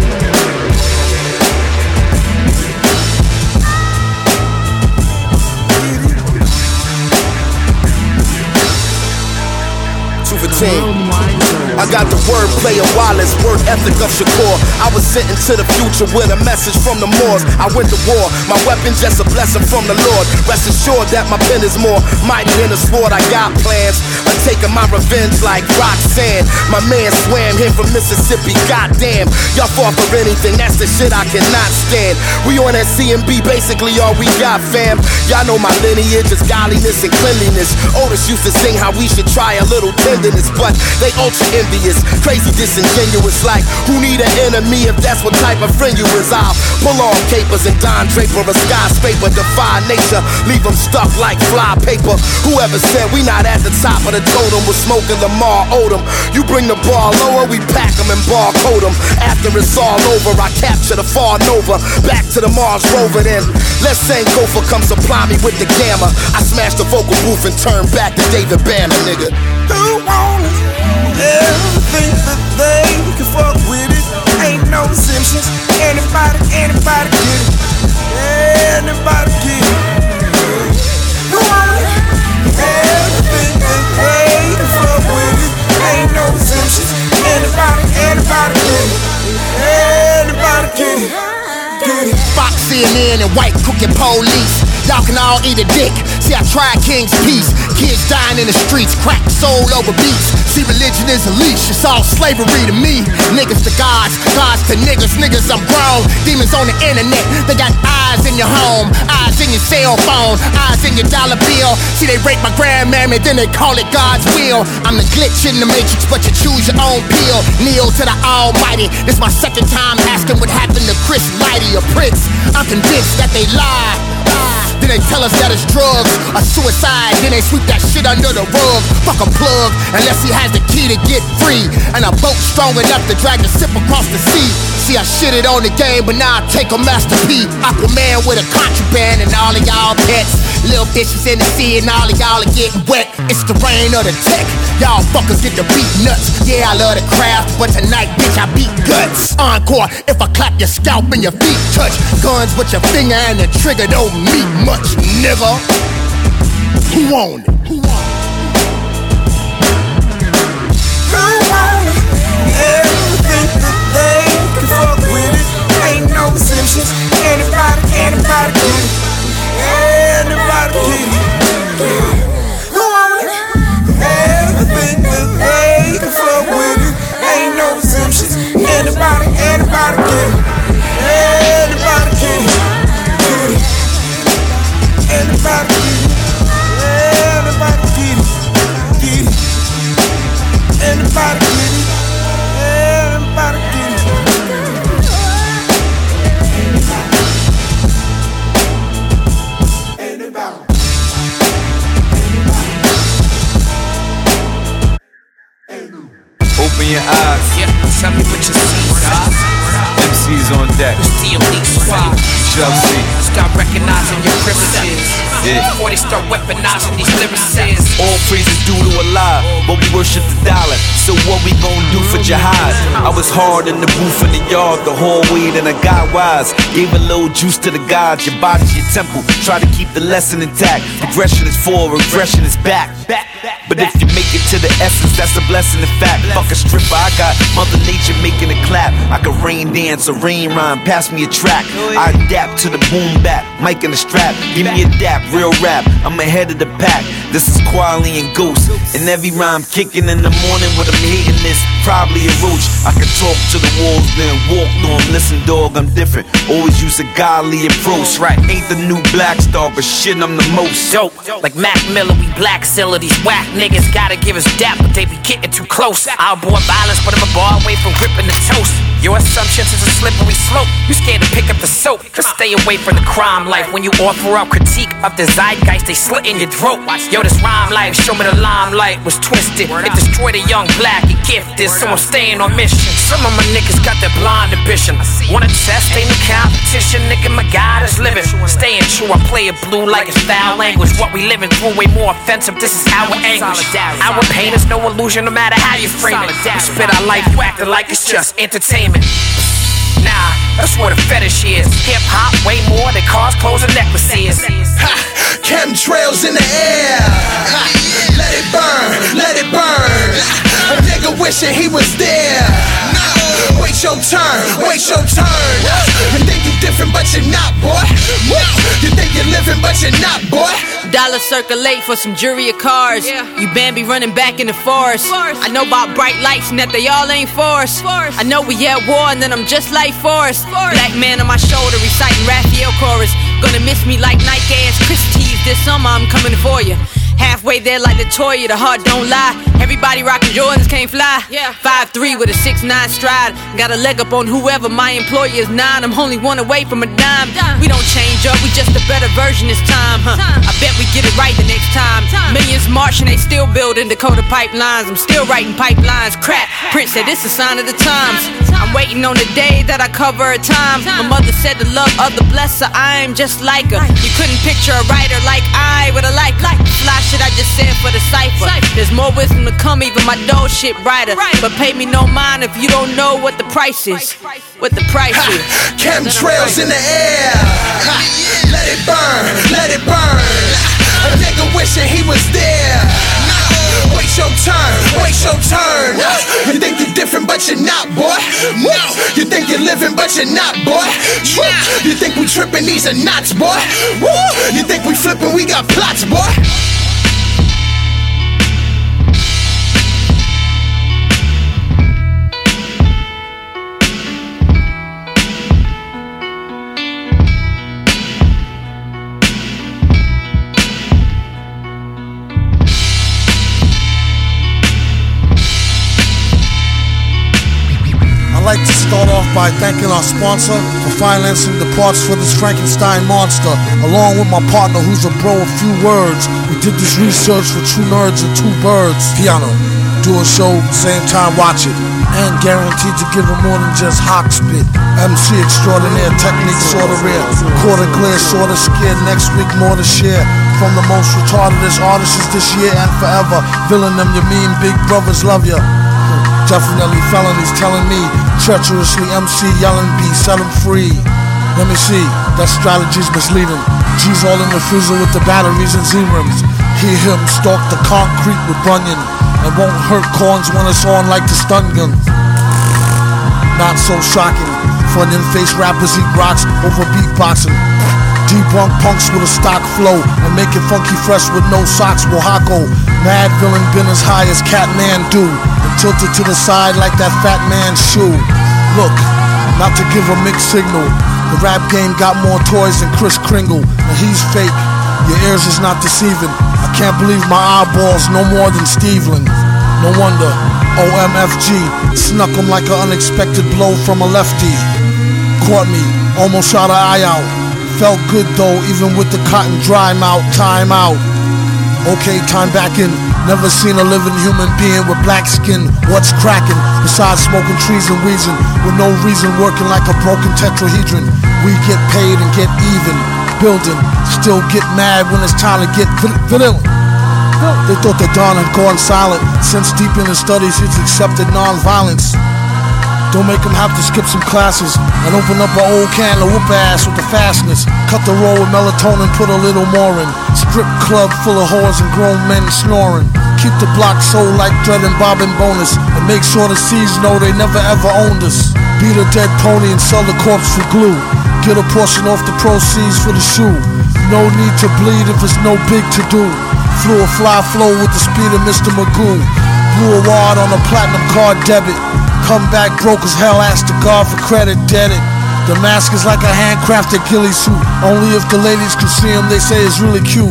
Two for ten. I got the wordplay of Wallace, work ethic of Shakur. I was sent into the future with a message from the Moors. I went to war, my weapon just a blessing from the Lord. Rest assured that my pen is more mighty than a sword. I got plans of taking my revenge like Roxanne. My man swam here from Mississippi, goddamn. Y'all fought for anything, that's the shit I cannot stand. We on that C M B, basically all we got, fam. Y'all know my lineage is godliness and cleanliness. Otis used to sing how we should try a little tenderness, but they ultra envious, crazy disingenuous, like who need an enemy if that's what type of friend you is. I'll pull on capers and Don Draper a skyscraper, defy nature, leave them stuck like fly paper. Whoever said we not at the top of the totem, was smoking Lamar Odom. You bring the bar lower, we pack them and barcode them. After it's all over, I capture the far nova, back to the Mars rover. Then let's say Gopher come supply me with the gamma. I smash the vocal booth and turn back to David Banner, nigga. Who wants everything that they can fuck with it? Ain't no Simpsons. Anybody, anybody get it? Anybody get it? Who wants everything that they can fuck with it? Ain't no Simpsons. Anybody, anybody get it? Anybody get it? Get it? Fox, C N N, and white crooked police. Y'all can all eat a dick. See, I tried King's Peace. Kids dying in the streets, crack soul over beats. See, religion is a leash, it's all slavery to me. Niggas to gods, gods to niggas, niggas I'm grown. Demons on the internet, they got eyes in your home, eyes in your cell phone, eyes in your dollar bill. See, they rape my grandmammy, then they call it God's will. I'm the glitch in the matrix, but you choose your own pill. Kneel to the almighty. This my second time asking what happened to Chris Lighty or Prince. I'm convinced that they lie. Then they tell us that it's drugs or suicide. Then they sweep that shit under the rug. Fuck a plug, unless he has the key to get free. And a boat strong enough to drag the ship across the sea. See, I shitted on the game, but now I take a Master P. Aquaman with a contraband and all of y'all pets. Little bitches in the sea and all of y'all are getting wet. It's the rain of the tech. Y'all fuckers get to beat nuts. Yeah, I love the craft, but tonight, bitch, I beat guts. Encore, if I clap your scalp and your feet touch. Guns with your finger and the trigger don't mean much, nigga. Who want it? Who want it? Who want it? Everything that they can fuck with it. Ain't no exemptions. Anybody, anybody get it. Anybody get it. Who want it? Everything that they can fuck with it. Ain't no exemptions. Anybody, anybody get it. Anybody get it. Anybody get it. Anybody get it. Get it. Anybody get it. Anybody get it. Open your eyes. Yeah, tell me what you see, dog. M Cs on deck. It's the elite squad. Shall see. Start recognizing your privileges. Yeah. Before they start weaponizing these lyricists. All praises due to Allah, but we worship the dollar. So what we gon' do for jihad? I was hard in the booth in the yard, the hallway, then I got wise. Gave a little juice to the gods. Your body's your temple. Try to keep the lesson intact. Progression is forward, regression is back. But if you make it to the essence, that's a blessing in fact. Fuck a stripper, I got Mother Nature making a clap. I can rain dance, a rain rhyme, pass me a track. I adapt to the boom bap, mic in the strap. Give me a dap, real rap, I'm ahead of the pack. This is Quali and Ghost, and every rhyme kicking in the morning when I'm hating this. Probably a roach, I can talk to the walls, then walk through them. Listen dog, I'm different, always use a godly approach. Right, ain't the new Black Star, but shit, I'm the most dope. Like Mac Miller, we black seller. These whack niggas gotta give us dap, but they be getting too close. I'll board violence, but I'm a bar away from gripping the toast. Your assumptions is a slippery slope. You scared to pick up the soap, just stay away from the crime life. When you offer up critique of the zeitgeist, they slit in your throat. Yo, this rhyme life, show me the limelight was twisted. It destroyed a young black and gifted, so I'm staying on mission. Some of my niggas got that blind ambition. Wanna test, ain't no competition. Nigga, my God is living. Staying true, I play it blue like it's foul language. What we living through way more offensive, this is our anguish. Our pain is no illusion, no matter how you frame it. We spit our life, you acting like it's just entertainment. Nah, that's what a fetish is. Hip hop, way more than cars, clothes, and necklaces. Ha! Chemtrails in the air. Ha! Let it burn, let it burn. A nigga wishing he was there. Wait your turn, wait your turn. You think you different, but you're not, boy. You think you're living, but you're not, boy. Dollar circulate for some jury of cars. Yeah. You Bambi running back in the forest. forest. I know about bright lights and that they all ain't for us. Forest. I know we at war and then I'm just like Forrest. Forest. Black man on my shoulder reciting Raphael chorus. Gonna miss me like Nike ass Chris T's this summer. I'm coming for you. Halfway there like Latoya, the heart don't lie. Everybody rockin' Jordans can't fly. Yeah. five three with a six nine stride. Got a leg up on whoever, my employer is nine. I'm only one away from a dime. We don't change up, we just a better version this time, huh? I bet we get it right the next time. Millions marching, they still building Dakota pipelines. I'm still writing pipelines, crap. Prince said it's a sign of the times. I'm waiting on the day that I cover a time. My mother said to love other bless her, I am just like her. You couldn't picture a writer like I with a like fly shit I just said for the cipher. There's more wisdom to come, even my dough shit brighter. But pay me no mind if you don't know what the price is. What the price ha! is. Chemtrails in the air. Ha! Let it burn, let it burn. A nigga wishing he was there. Wait your turn, wait your turn. You think you're different, but you're not, boy. You think you're living, but you're not, boy. You think we tripping, these are knots, boy. You think we flipping, we got plots, boy. I'd like to start off by thanking our sponsor for financing the parts for this Frankenstein monster, along with my partner who's a bro of few words. We did this research for two nerds and two birds. Piano, do a show, same time watch it, and guaranteed to give him more than just hawk spit. M C extraordinaire, technique sorta rare, quarter clear, sorta scared. Next week more to share from the most retardedest artists this year and forever. Villain them, you mean big brothers love ya. Definitely felonies telling me treacherously M C yelling B, set him free. Let me see, that strategy's misleading. G's all in the freezer with the batteries and Z-rims. Hear him stalk the concrete with Bunyan, and won't hurt corns when it's on like the stun gun. Not so shocking, for in-face rappers eat rocks over beatboxing. Debunk punks with a stock flow and make it funky fresh with no socks. Wahako, mad villain been as high as Catman do, and tilted to the side like that fat man's shoe. Look, not to give a mixed signal, the rap game got more toys than Kris Kringle, and he's fake. Your ears is not deceiving. I can't believe my eyeballs no more than Steveland. No wonder O M F G snuck him like an unexpected blow from a lefty. Caught me, almost shot an eye out. Felt good though, even with the cotton dry mouth. Time out. Okay, time back in. Never seen a living human being with black skin. What's cracking? Besides smoking trees and wheezing, with no reason working like a broken tetrahedron. We get paid and get even. Building, still get mad when it's time to get vanilla. They thought that Don had gone silent. Since deep in his studies, he's accepted non-violence. Don't make him have to skip some classes and open up an old can to whoop ass with the fastness. Cut the roll with melatonin, put a little more in. Strip club full of whores and grown men snoring. Keep the block sold like Dread and Bob and Bonus, and make sure the C's know they never ever owned us. Beat a dead pony and sell the corpse for glue. Get a portion off the proceeds for the shoe. No need to bleed if it's no big to do. Flew a fly flow with the speed of Mister Magoo. Blew a wad on a platinum card debit. Come back broke as hell, asked the God for credit, dead it. The mask is like a handcrafted ghillie suit. Only if the ladies can see him, they say it's really cute.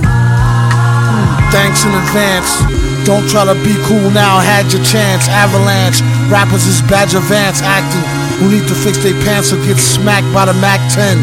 Hmm, thanks in advance. Don't try to be cool now, had your chance. Avalanche, rappers is Badger Vance acting. Who need to fix their pants or get smacked by the Mac ten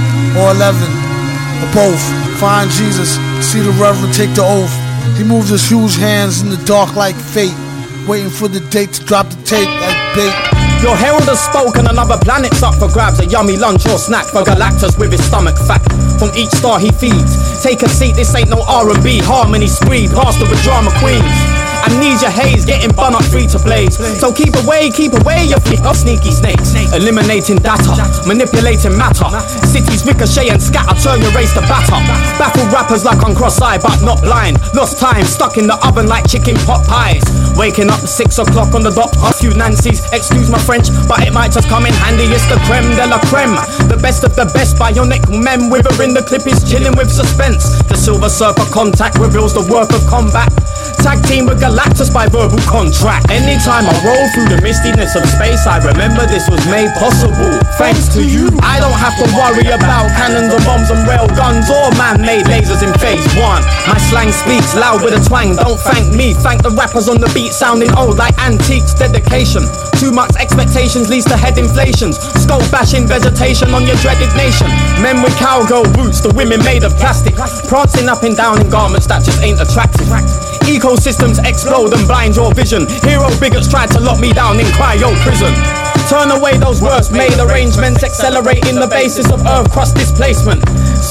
or eleven or both. Find Jesus, see the Reverend take the oath. He moves his huge hands in the dark like fate, waiting for the date to drop the tape like bait. Your herald has spoken, another planet's up for grabs. A yummy lunch or snack for Galactus with his stomach fat. From each star he feeds, take a seat, this ain't no R and B. Harmony spree, pastor with drama queens. Amnesia haze, getting bun up free to blaze. So keep away, keep away your feet of sneaky snakes. Eliminating data, manipulating matter. Cities ricochet and scatter, turn your race to batter. Baffle rappers like on cross-eye but not blind. Lost time, stuck in the oven like chicken pot pies. Waking up six o'clock on the dot, a few Nancy's. Excuse my French, but it might just come in handy. It's the creme de la creme, the best of the best. Bionic men withering, the clip is chilling with suspense. The Silver Surfer contact reveals the work of combat. Tag team with Galactus by verbal contract. Anytime I roll through the mistiness of space, I remember this was made possible thanks to you. I don't have to worry about cannons and bombs and rail guns or man-made lasers in phase one. My slang speaks loud with a twang. Don't thank me, thank the rappers on the beat sounding old like antiques. Dedication, too much expectations leads to head inflations. Skull bashing vegetation on your dreaded nation. Men with cowgirl roots, the women made of plastic, prancing up and down in garments that just ain't attractive. Ecosystems explode and blind your vision. Hero bigots tried to lock me down in cryo prison. Turn away those worst made arrangements, accelerating the basis of earth crust displacement.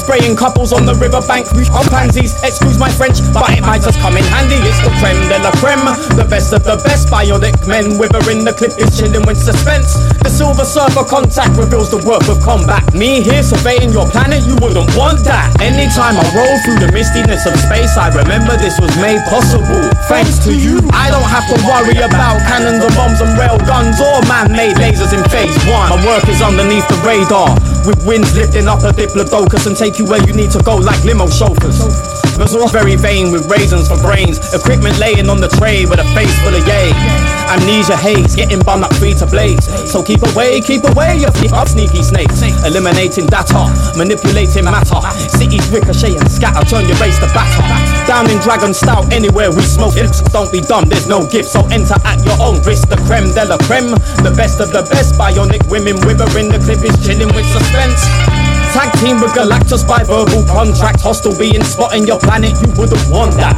spraying couples on the riverbank. On pansies, excuse my French, but it might just come in handy. It's the creme de la creme, the best of the best. Bionic men withering, the clip is chilling with suspense. The Silver Surfer contact reveals the worth of combat. Me here surveying your planet, you wouldn't want that. Anytime I roll through the mistiness of space, I remember this was made possible thanks to you. I don't have to worry about cannons and bombs and rail guns or man-made lasers in phase one. My work is underneath the radar, with winds lifting up a diplodocus and take you where you need to go like limo chauffeurs. Was all very vain with raisins for brains, equipment laying on the tray with a face full of yay. Amnesia haze, getting bun up free to blaze. So keep away, keep away, you f*** up sneaky snakes. Eliminating data, manipulating matter. Cities ricochet and scatter, turn your race to batter. Down in Dragon Stout, anywhere we smoke it. Don't be dumb, there's no gift, so enter at your own risk. The creme de la creme, the best of the best. Bionic women withering, the clip is chilling with suspense. Tag team with Galactus by verbal contract. Hostile being spotting your planet, you wouldn't want that.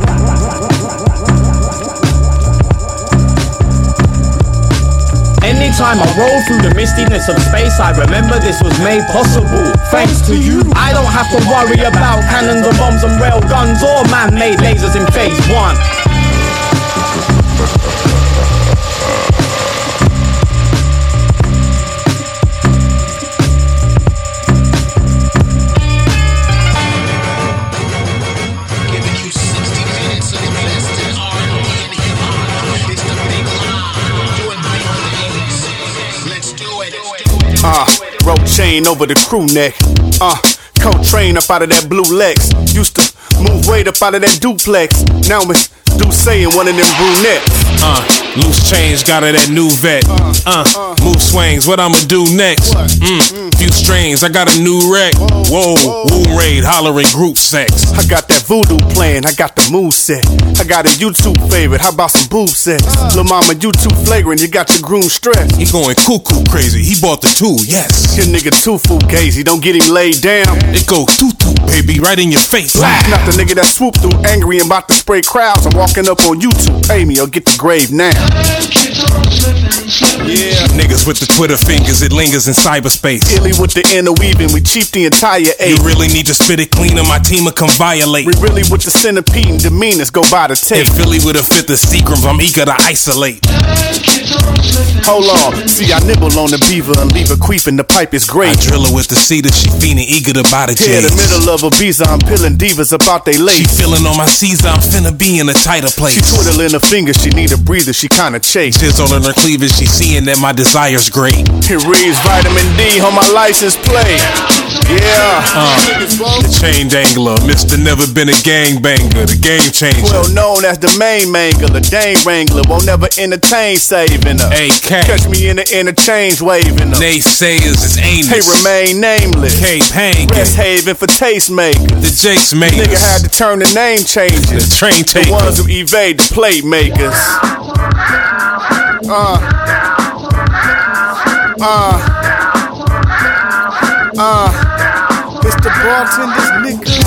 Anytime I roll through the mistiness of space, I remember this was made possible thanks to you. I don't have to worry about cannons and bombs and rail guns or man-made lasers in phase one. Uh, rope chain over the crew neck. Uh, coat train up out of that blue Lex. Used to move weight up out of that duplex. Now it's Duce and one of them brunettes. Uh, loose change, got her that new vet. Uh, move swings, what I'ma do next? Mm, few strains, I got a new wreck. Whoa, woo raid, hollering group sex. I got that voodoo playing, I got the move set. I got a YouTube favorite, how about some boob sex? Lil' mama, you too flagrant, you got your groom stressed. He going cuckoo crazy, he bought the two, yes. Your nigga too fugazi, don't get him laid down. It go tutu, baby, right in your face. Not the nigga that swoop through angry and about to spray crowds. I'm walking up on YouTube, pay me or get the grave now. Yeah, niggas with the Twitter fingers, it lingers in cyberspace. Illy with the interweaving, we cheap the entire eight. You really need to spit it clean or my team will come violate. We really with the centipede and demeanors go by the tape. In Philly with a fifth of Seagrams, I'm eager to isolate. Hold on, see I nibble on the beaver and leave her queefing, the pipe is great. I drill her with the cedar, she fiending, eager to buy the J's. Yeah, the middle of Ibiza, I'm peeling divas about they lace. She feeling on my Caesar, I'm finna be in a tighter place. She twiddling her fingers, she need a breather, she kinda chase. Chisel in her cleavage, she seeing that my desire's great. It reads vitamin D on my license plate. Yeah. Uh, the chain dangler, Mister Never Been a Gangbanger, the game changer. Well known as the main mangler, the dame wrangler, won't never entertain saving her. A K. Catch me in the interchange waving her. Naysayers is aimless. They remain nameless. K-Pain. Rest haven for tastemakers. The Jakes makers. Nigga had to turn the name changes. The train takers. The ones who evade the plate makers. Uh. Uh. Uh. It's the bartender's nigga.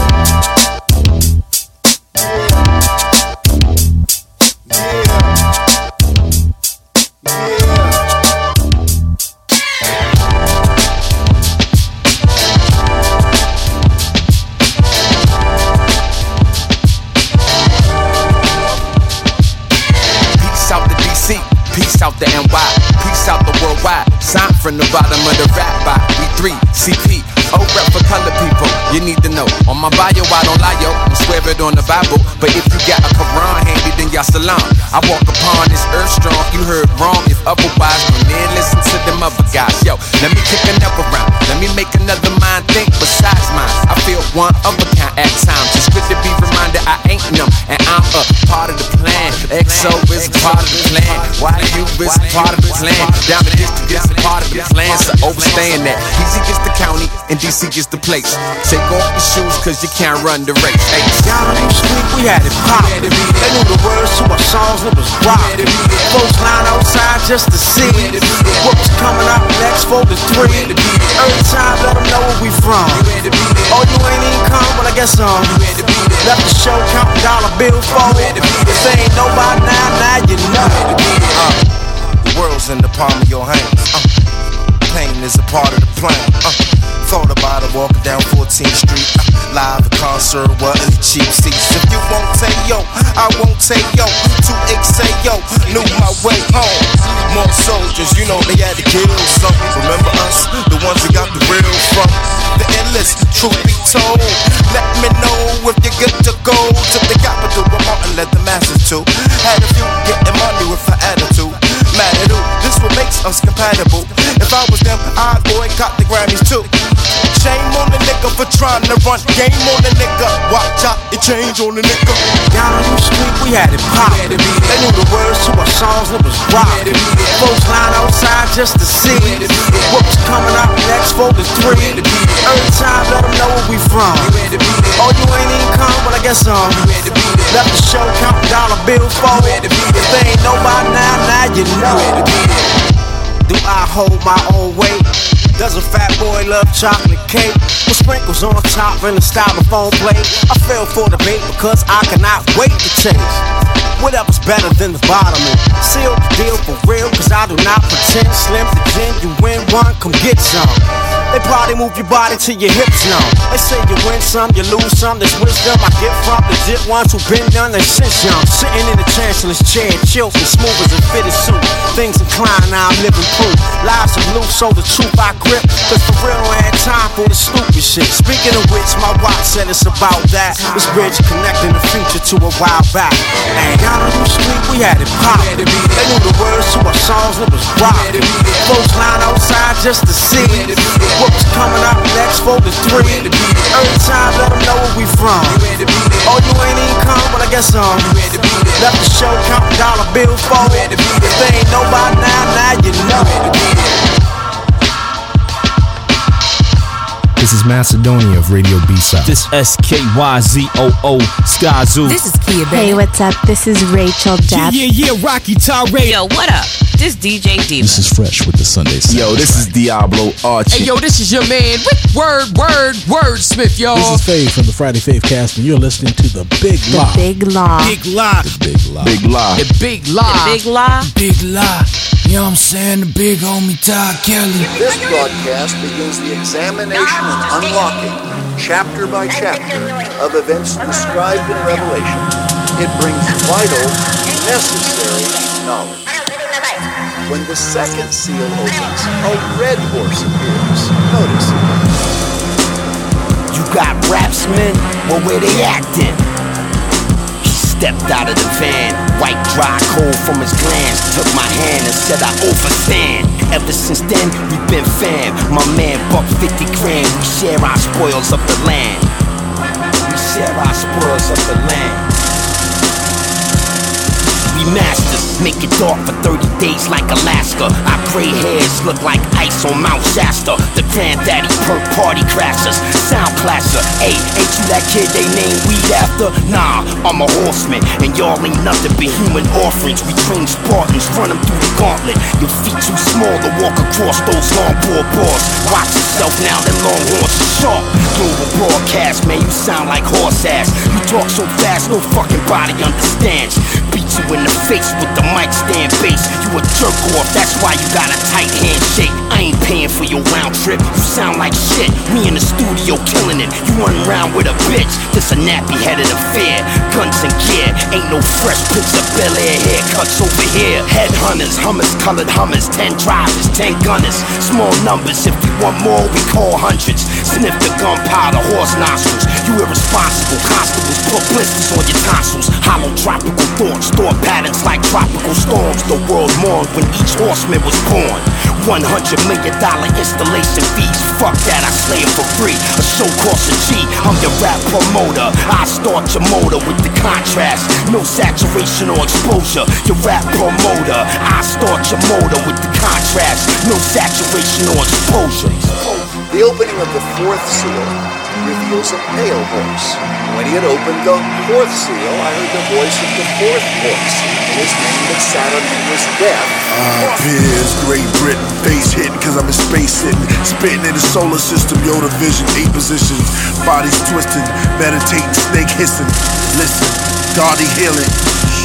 Peace out the N Y, peace out the worldwide. Sign from the bottom of the rap by we three C P. O rep for color people, you need to know. On my bio, I don't lie, yo. I swear it on the Bible. But if you got a Quran handy, then ya salam. I walk upon this earth strong. You heard wrong, if otherwise, don't then listen to them other guys. Yo, let me kick another round. Let me make another mind think besides mine. I feel one of a kind at times. It's good to be reminded I ain't numb and I'm a part of the plan. X O is part of the plan. Y U is part of the plan. Down the district is a part of the plan. So overstand that. Easy gets the county and D C gets the place. Take off your shoes cause you can't run the race. Hey, down on the street we had it pop. They knew the words to our songs, it was rock. Folks line outside just to see what was coming out next for the three. Every time let them know where we from. Oh, you ain't even come, but I guess um left the show counting dollar bills for it. If ain't nobody now, now you know. Uh, the world's in the palm of your hands. Uh, pain is a part of the plan. Uh, Thought about it walking down fourteenth Street. Live at concert, what in the cheap seats. If you won't say yo, I won't say yo. two X say yo, knew my way home. More soldiers, you know they had to kill some. Remember us, the ones that got the real from the endless, truth be told. Let me know if you're good to go to the capital where Martin led the masses to. Had a few getting money with an attitude. Mad at who? This what makes us compatible. If I was them, I'd boycott the Grammys too. Shame on the nigga for trying to run game on the nigga. Watch out, it change on the nigga. Down on the street, we had it pop. They knew the words to our songs, it was rock. Folks line outside just to see what was coming out next for the three. Every time, let them know where we from. Oh, you ain't even come, but I guess um left the show counting dollar bills for it. If they ain't nobody now, now you know. Do I hold my own weight? Does a fat boy love chocolate cake with sprinkles on top and a styrofoam plate? I fell for the bait because I cannot wait to change. Whatever's better than the bottom end. Seal the deal for real, cause I do not pretend. Slim to genuine one, come get some. They probably move your body to your hips now. They say you win some, you lose some. This wisdom I get from legit ones who've been done they since young. Sitting in the chancellor's chair, chill and smooth as a fitted suit. Things incline, now I'm living proof. Lives are loose, so the truth I grip. Cause for real, I ain't time for the stupid shit. Speaking of which, my watch said it's about that. This bridge connecting the future to a while back. And down on the street, we had it pop. They knew the words to our songs, it was rock. Folks line outside just to see what was coming out next for the three. Every time, let them know where we from. Oh, you ain't even come, but I guess um left the show counting dollar bills for it. If they ain't nobody now, now you know. This is Macedonia of Radio B-Side. This S K Y Z O O Skyzoo. This is Kia Baby. Hey, what's up? This is Rachel Depp. Yeah, yeah, yeah, Rocky Tyree. Yo, what up? This D J Diva. This is Fresh with the Sunday Sound. Yo, this is Diablo Archie. Hey, yo, this is your man, Word, Word, Wordsmith, yo. This is Fave from the Friday Fave Cast, and you're listening to The Big The Lie. Big Lie. Big Lie. The Big Lie. Big Lie. The Big Lie. The Big Lie. Big Lie. You know what I'm saying? The big homie Todd Kelly. This broadcast begins the examination and unlocking, chapter by chapter, of events described in Revelation. It brings vital, necessary knowledge. When the second seal opens, a red horse appears. Notice. You got raps, men? Well, where they at then? He stepped out of the van, wiped dry cold from his glands, took my hand and said I overstand. Ever since then, we've been fam. My man buck fifty grand. We share our spoils of the land. We share our spoils of the land. We masters, make it dark for thirty days like Alaska. Our gray hairs look like ice on Mount Shasta. The granddaddy perk party crashers, sound clasher. Hey, ain't you that kid they named Weed after? Nah, I'm a horseman, and y'all ain't nothing but human offerings. We train Spartans, run them through the gauntlet. Your feet too small to walk across those long poor paws. Watch yourself now, them long horns are sharp. Global broadcast, man, you sound like horse ass. You talk so fast, no fucking body understands. Beat you in the face with the mic stand bass. You a jerk off, that's why you got a tight handshake. I ain't paying for your round trip. You sound like shit. Me in the studio killing it. You run around with a bitch. This a nappy headed affair. Guns and gear. Ain't no fresh Prince of Bel Air haircuts over here. Headhunters, Hummers, colored Hummers. Ten drivers, ten gunners. Small numbers. If we want more, we call hundreds. Sniff the gunpowder, horse nostrils. You irresponsible constables. Put blisters on your tonsils. Hollow tropical thoughts. Thought patterns like tropical storms. The world mourned when each horseman was born. one hundred million dollar installation fees. Fuck that, I slay it for free. A show costs a G. I'm your rap promoter. I start your motor with the contrast. No saturation or exposure. Your rap promoter. I start your motor with the contrast. No saturation or exposure. The opening of the fourth seal reveals a pale horse. When he had opened the fourth seal, I heard the voice of the fourth horse. His name that Saturn was death. Ah, Piers, Great Britain, face hitting cause I'm in space sitting. Spitting in the solar system, Yoda vision, eight positions. Bodies twisting, meditating, snake hissing. Listen, Gardy healing.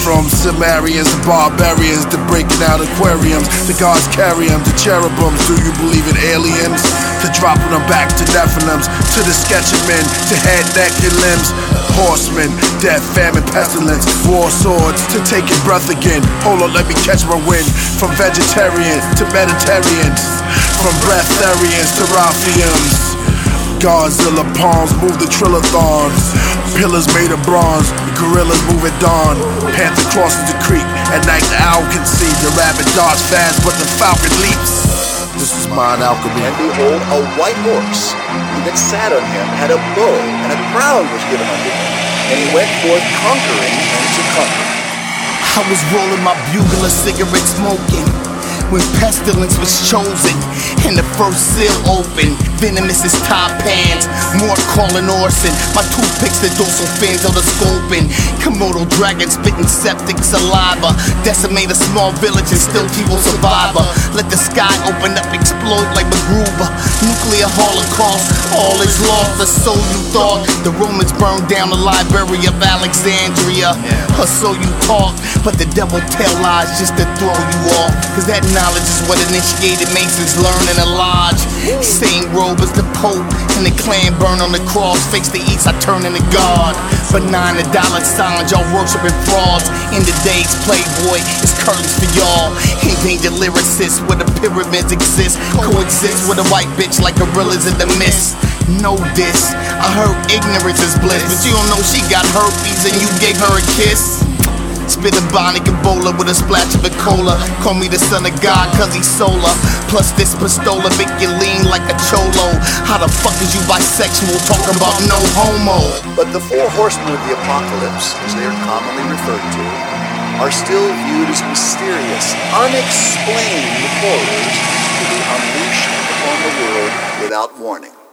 From Sumerians to barbarians to breaking out aquariums, the gods carry them to cherubims. Do you believe in aliens? To dropping them back to Nephilims, to the sketching men, to head, neck, and limbs. Horsemen, death, famine, pestilence, war swords, to taking breath again. Hold on, let me catch my wind. From vegetarians to Mediterraneans, from breatharians to Raphians. Godzilla palms move the trillathons. Pillars made of bronze, the gorillas move at dawn. Panther crosses the creek, at night the owl can see. The rabbit darts fast, but the falcon leaps. This is mine alchemy. And behold, a white horse, who that sat on him had a bow, and a crown was given unto him. And he went forth conquering and to conquer. I was rolling my bugler, cigarette smoking, when pestilence was chosen and the first seal opened. Venomous as top pans, more calling Orson. My toothpicks, the dorsal fins of the scoping. Komodo dragon spitting septic saliva. Decimate a small village and still people survivor. Let the sky open up, explode like MacGruber. Nuclear holocaust, all is lost, or so you thought. The Romans burned down the library of Alexandria, or so you talk. But the devil tell lies just to throw you off, cause that knowledge is what initiated Masons learn in a lodge. Same robe as the Pope and the clan burn on the cross. Face the east, I turn into God. Benign the dollar signs, y'all worshiping frauds. In the days, Playboy is curtains for y'all. Endangered lyricists where the pyramids exist. Coexist with a white bitch like gorillas in the mist. Know this, I heard ignorance is bliss, but you don't know she got herpes and you gave her a kiss. Spit a bionic Ebola with a splash of a cola. Call me the son of God cause he's solar. Plus this pistola make you lean like a cholo. How the fuck is you bisexual talking about no homo? But the four horsemen of the apocalypse, as they are commonly referred to, are still viewed as mysterious, unexplained horrors to be unleashed upon the world without warning.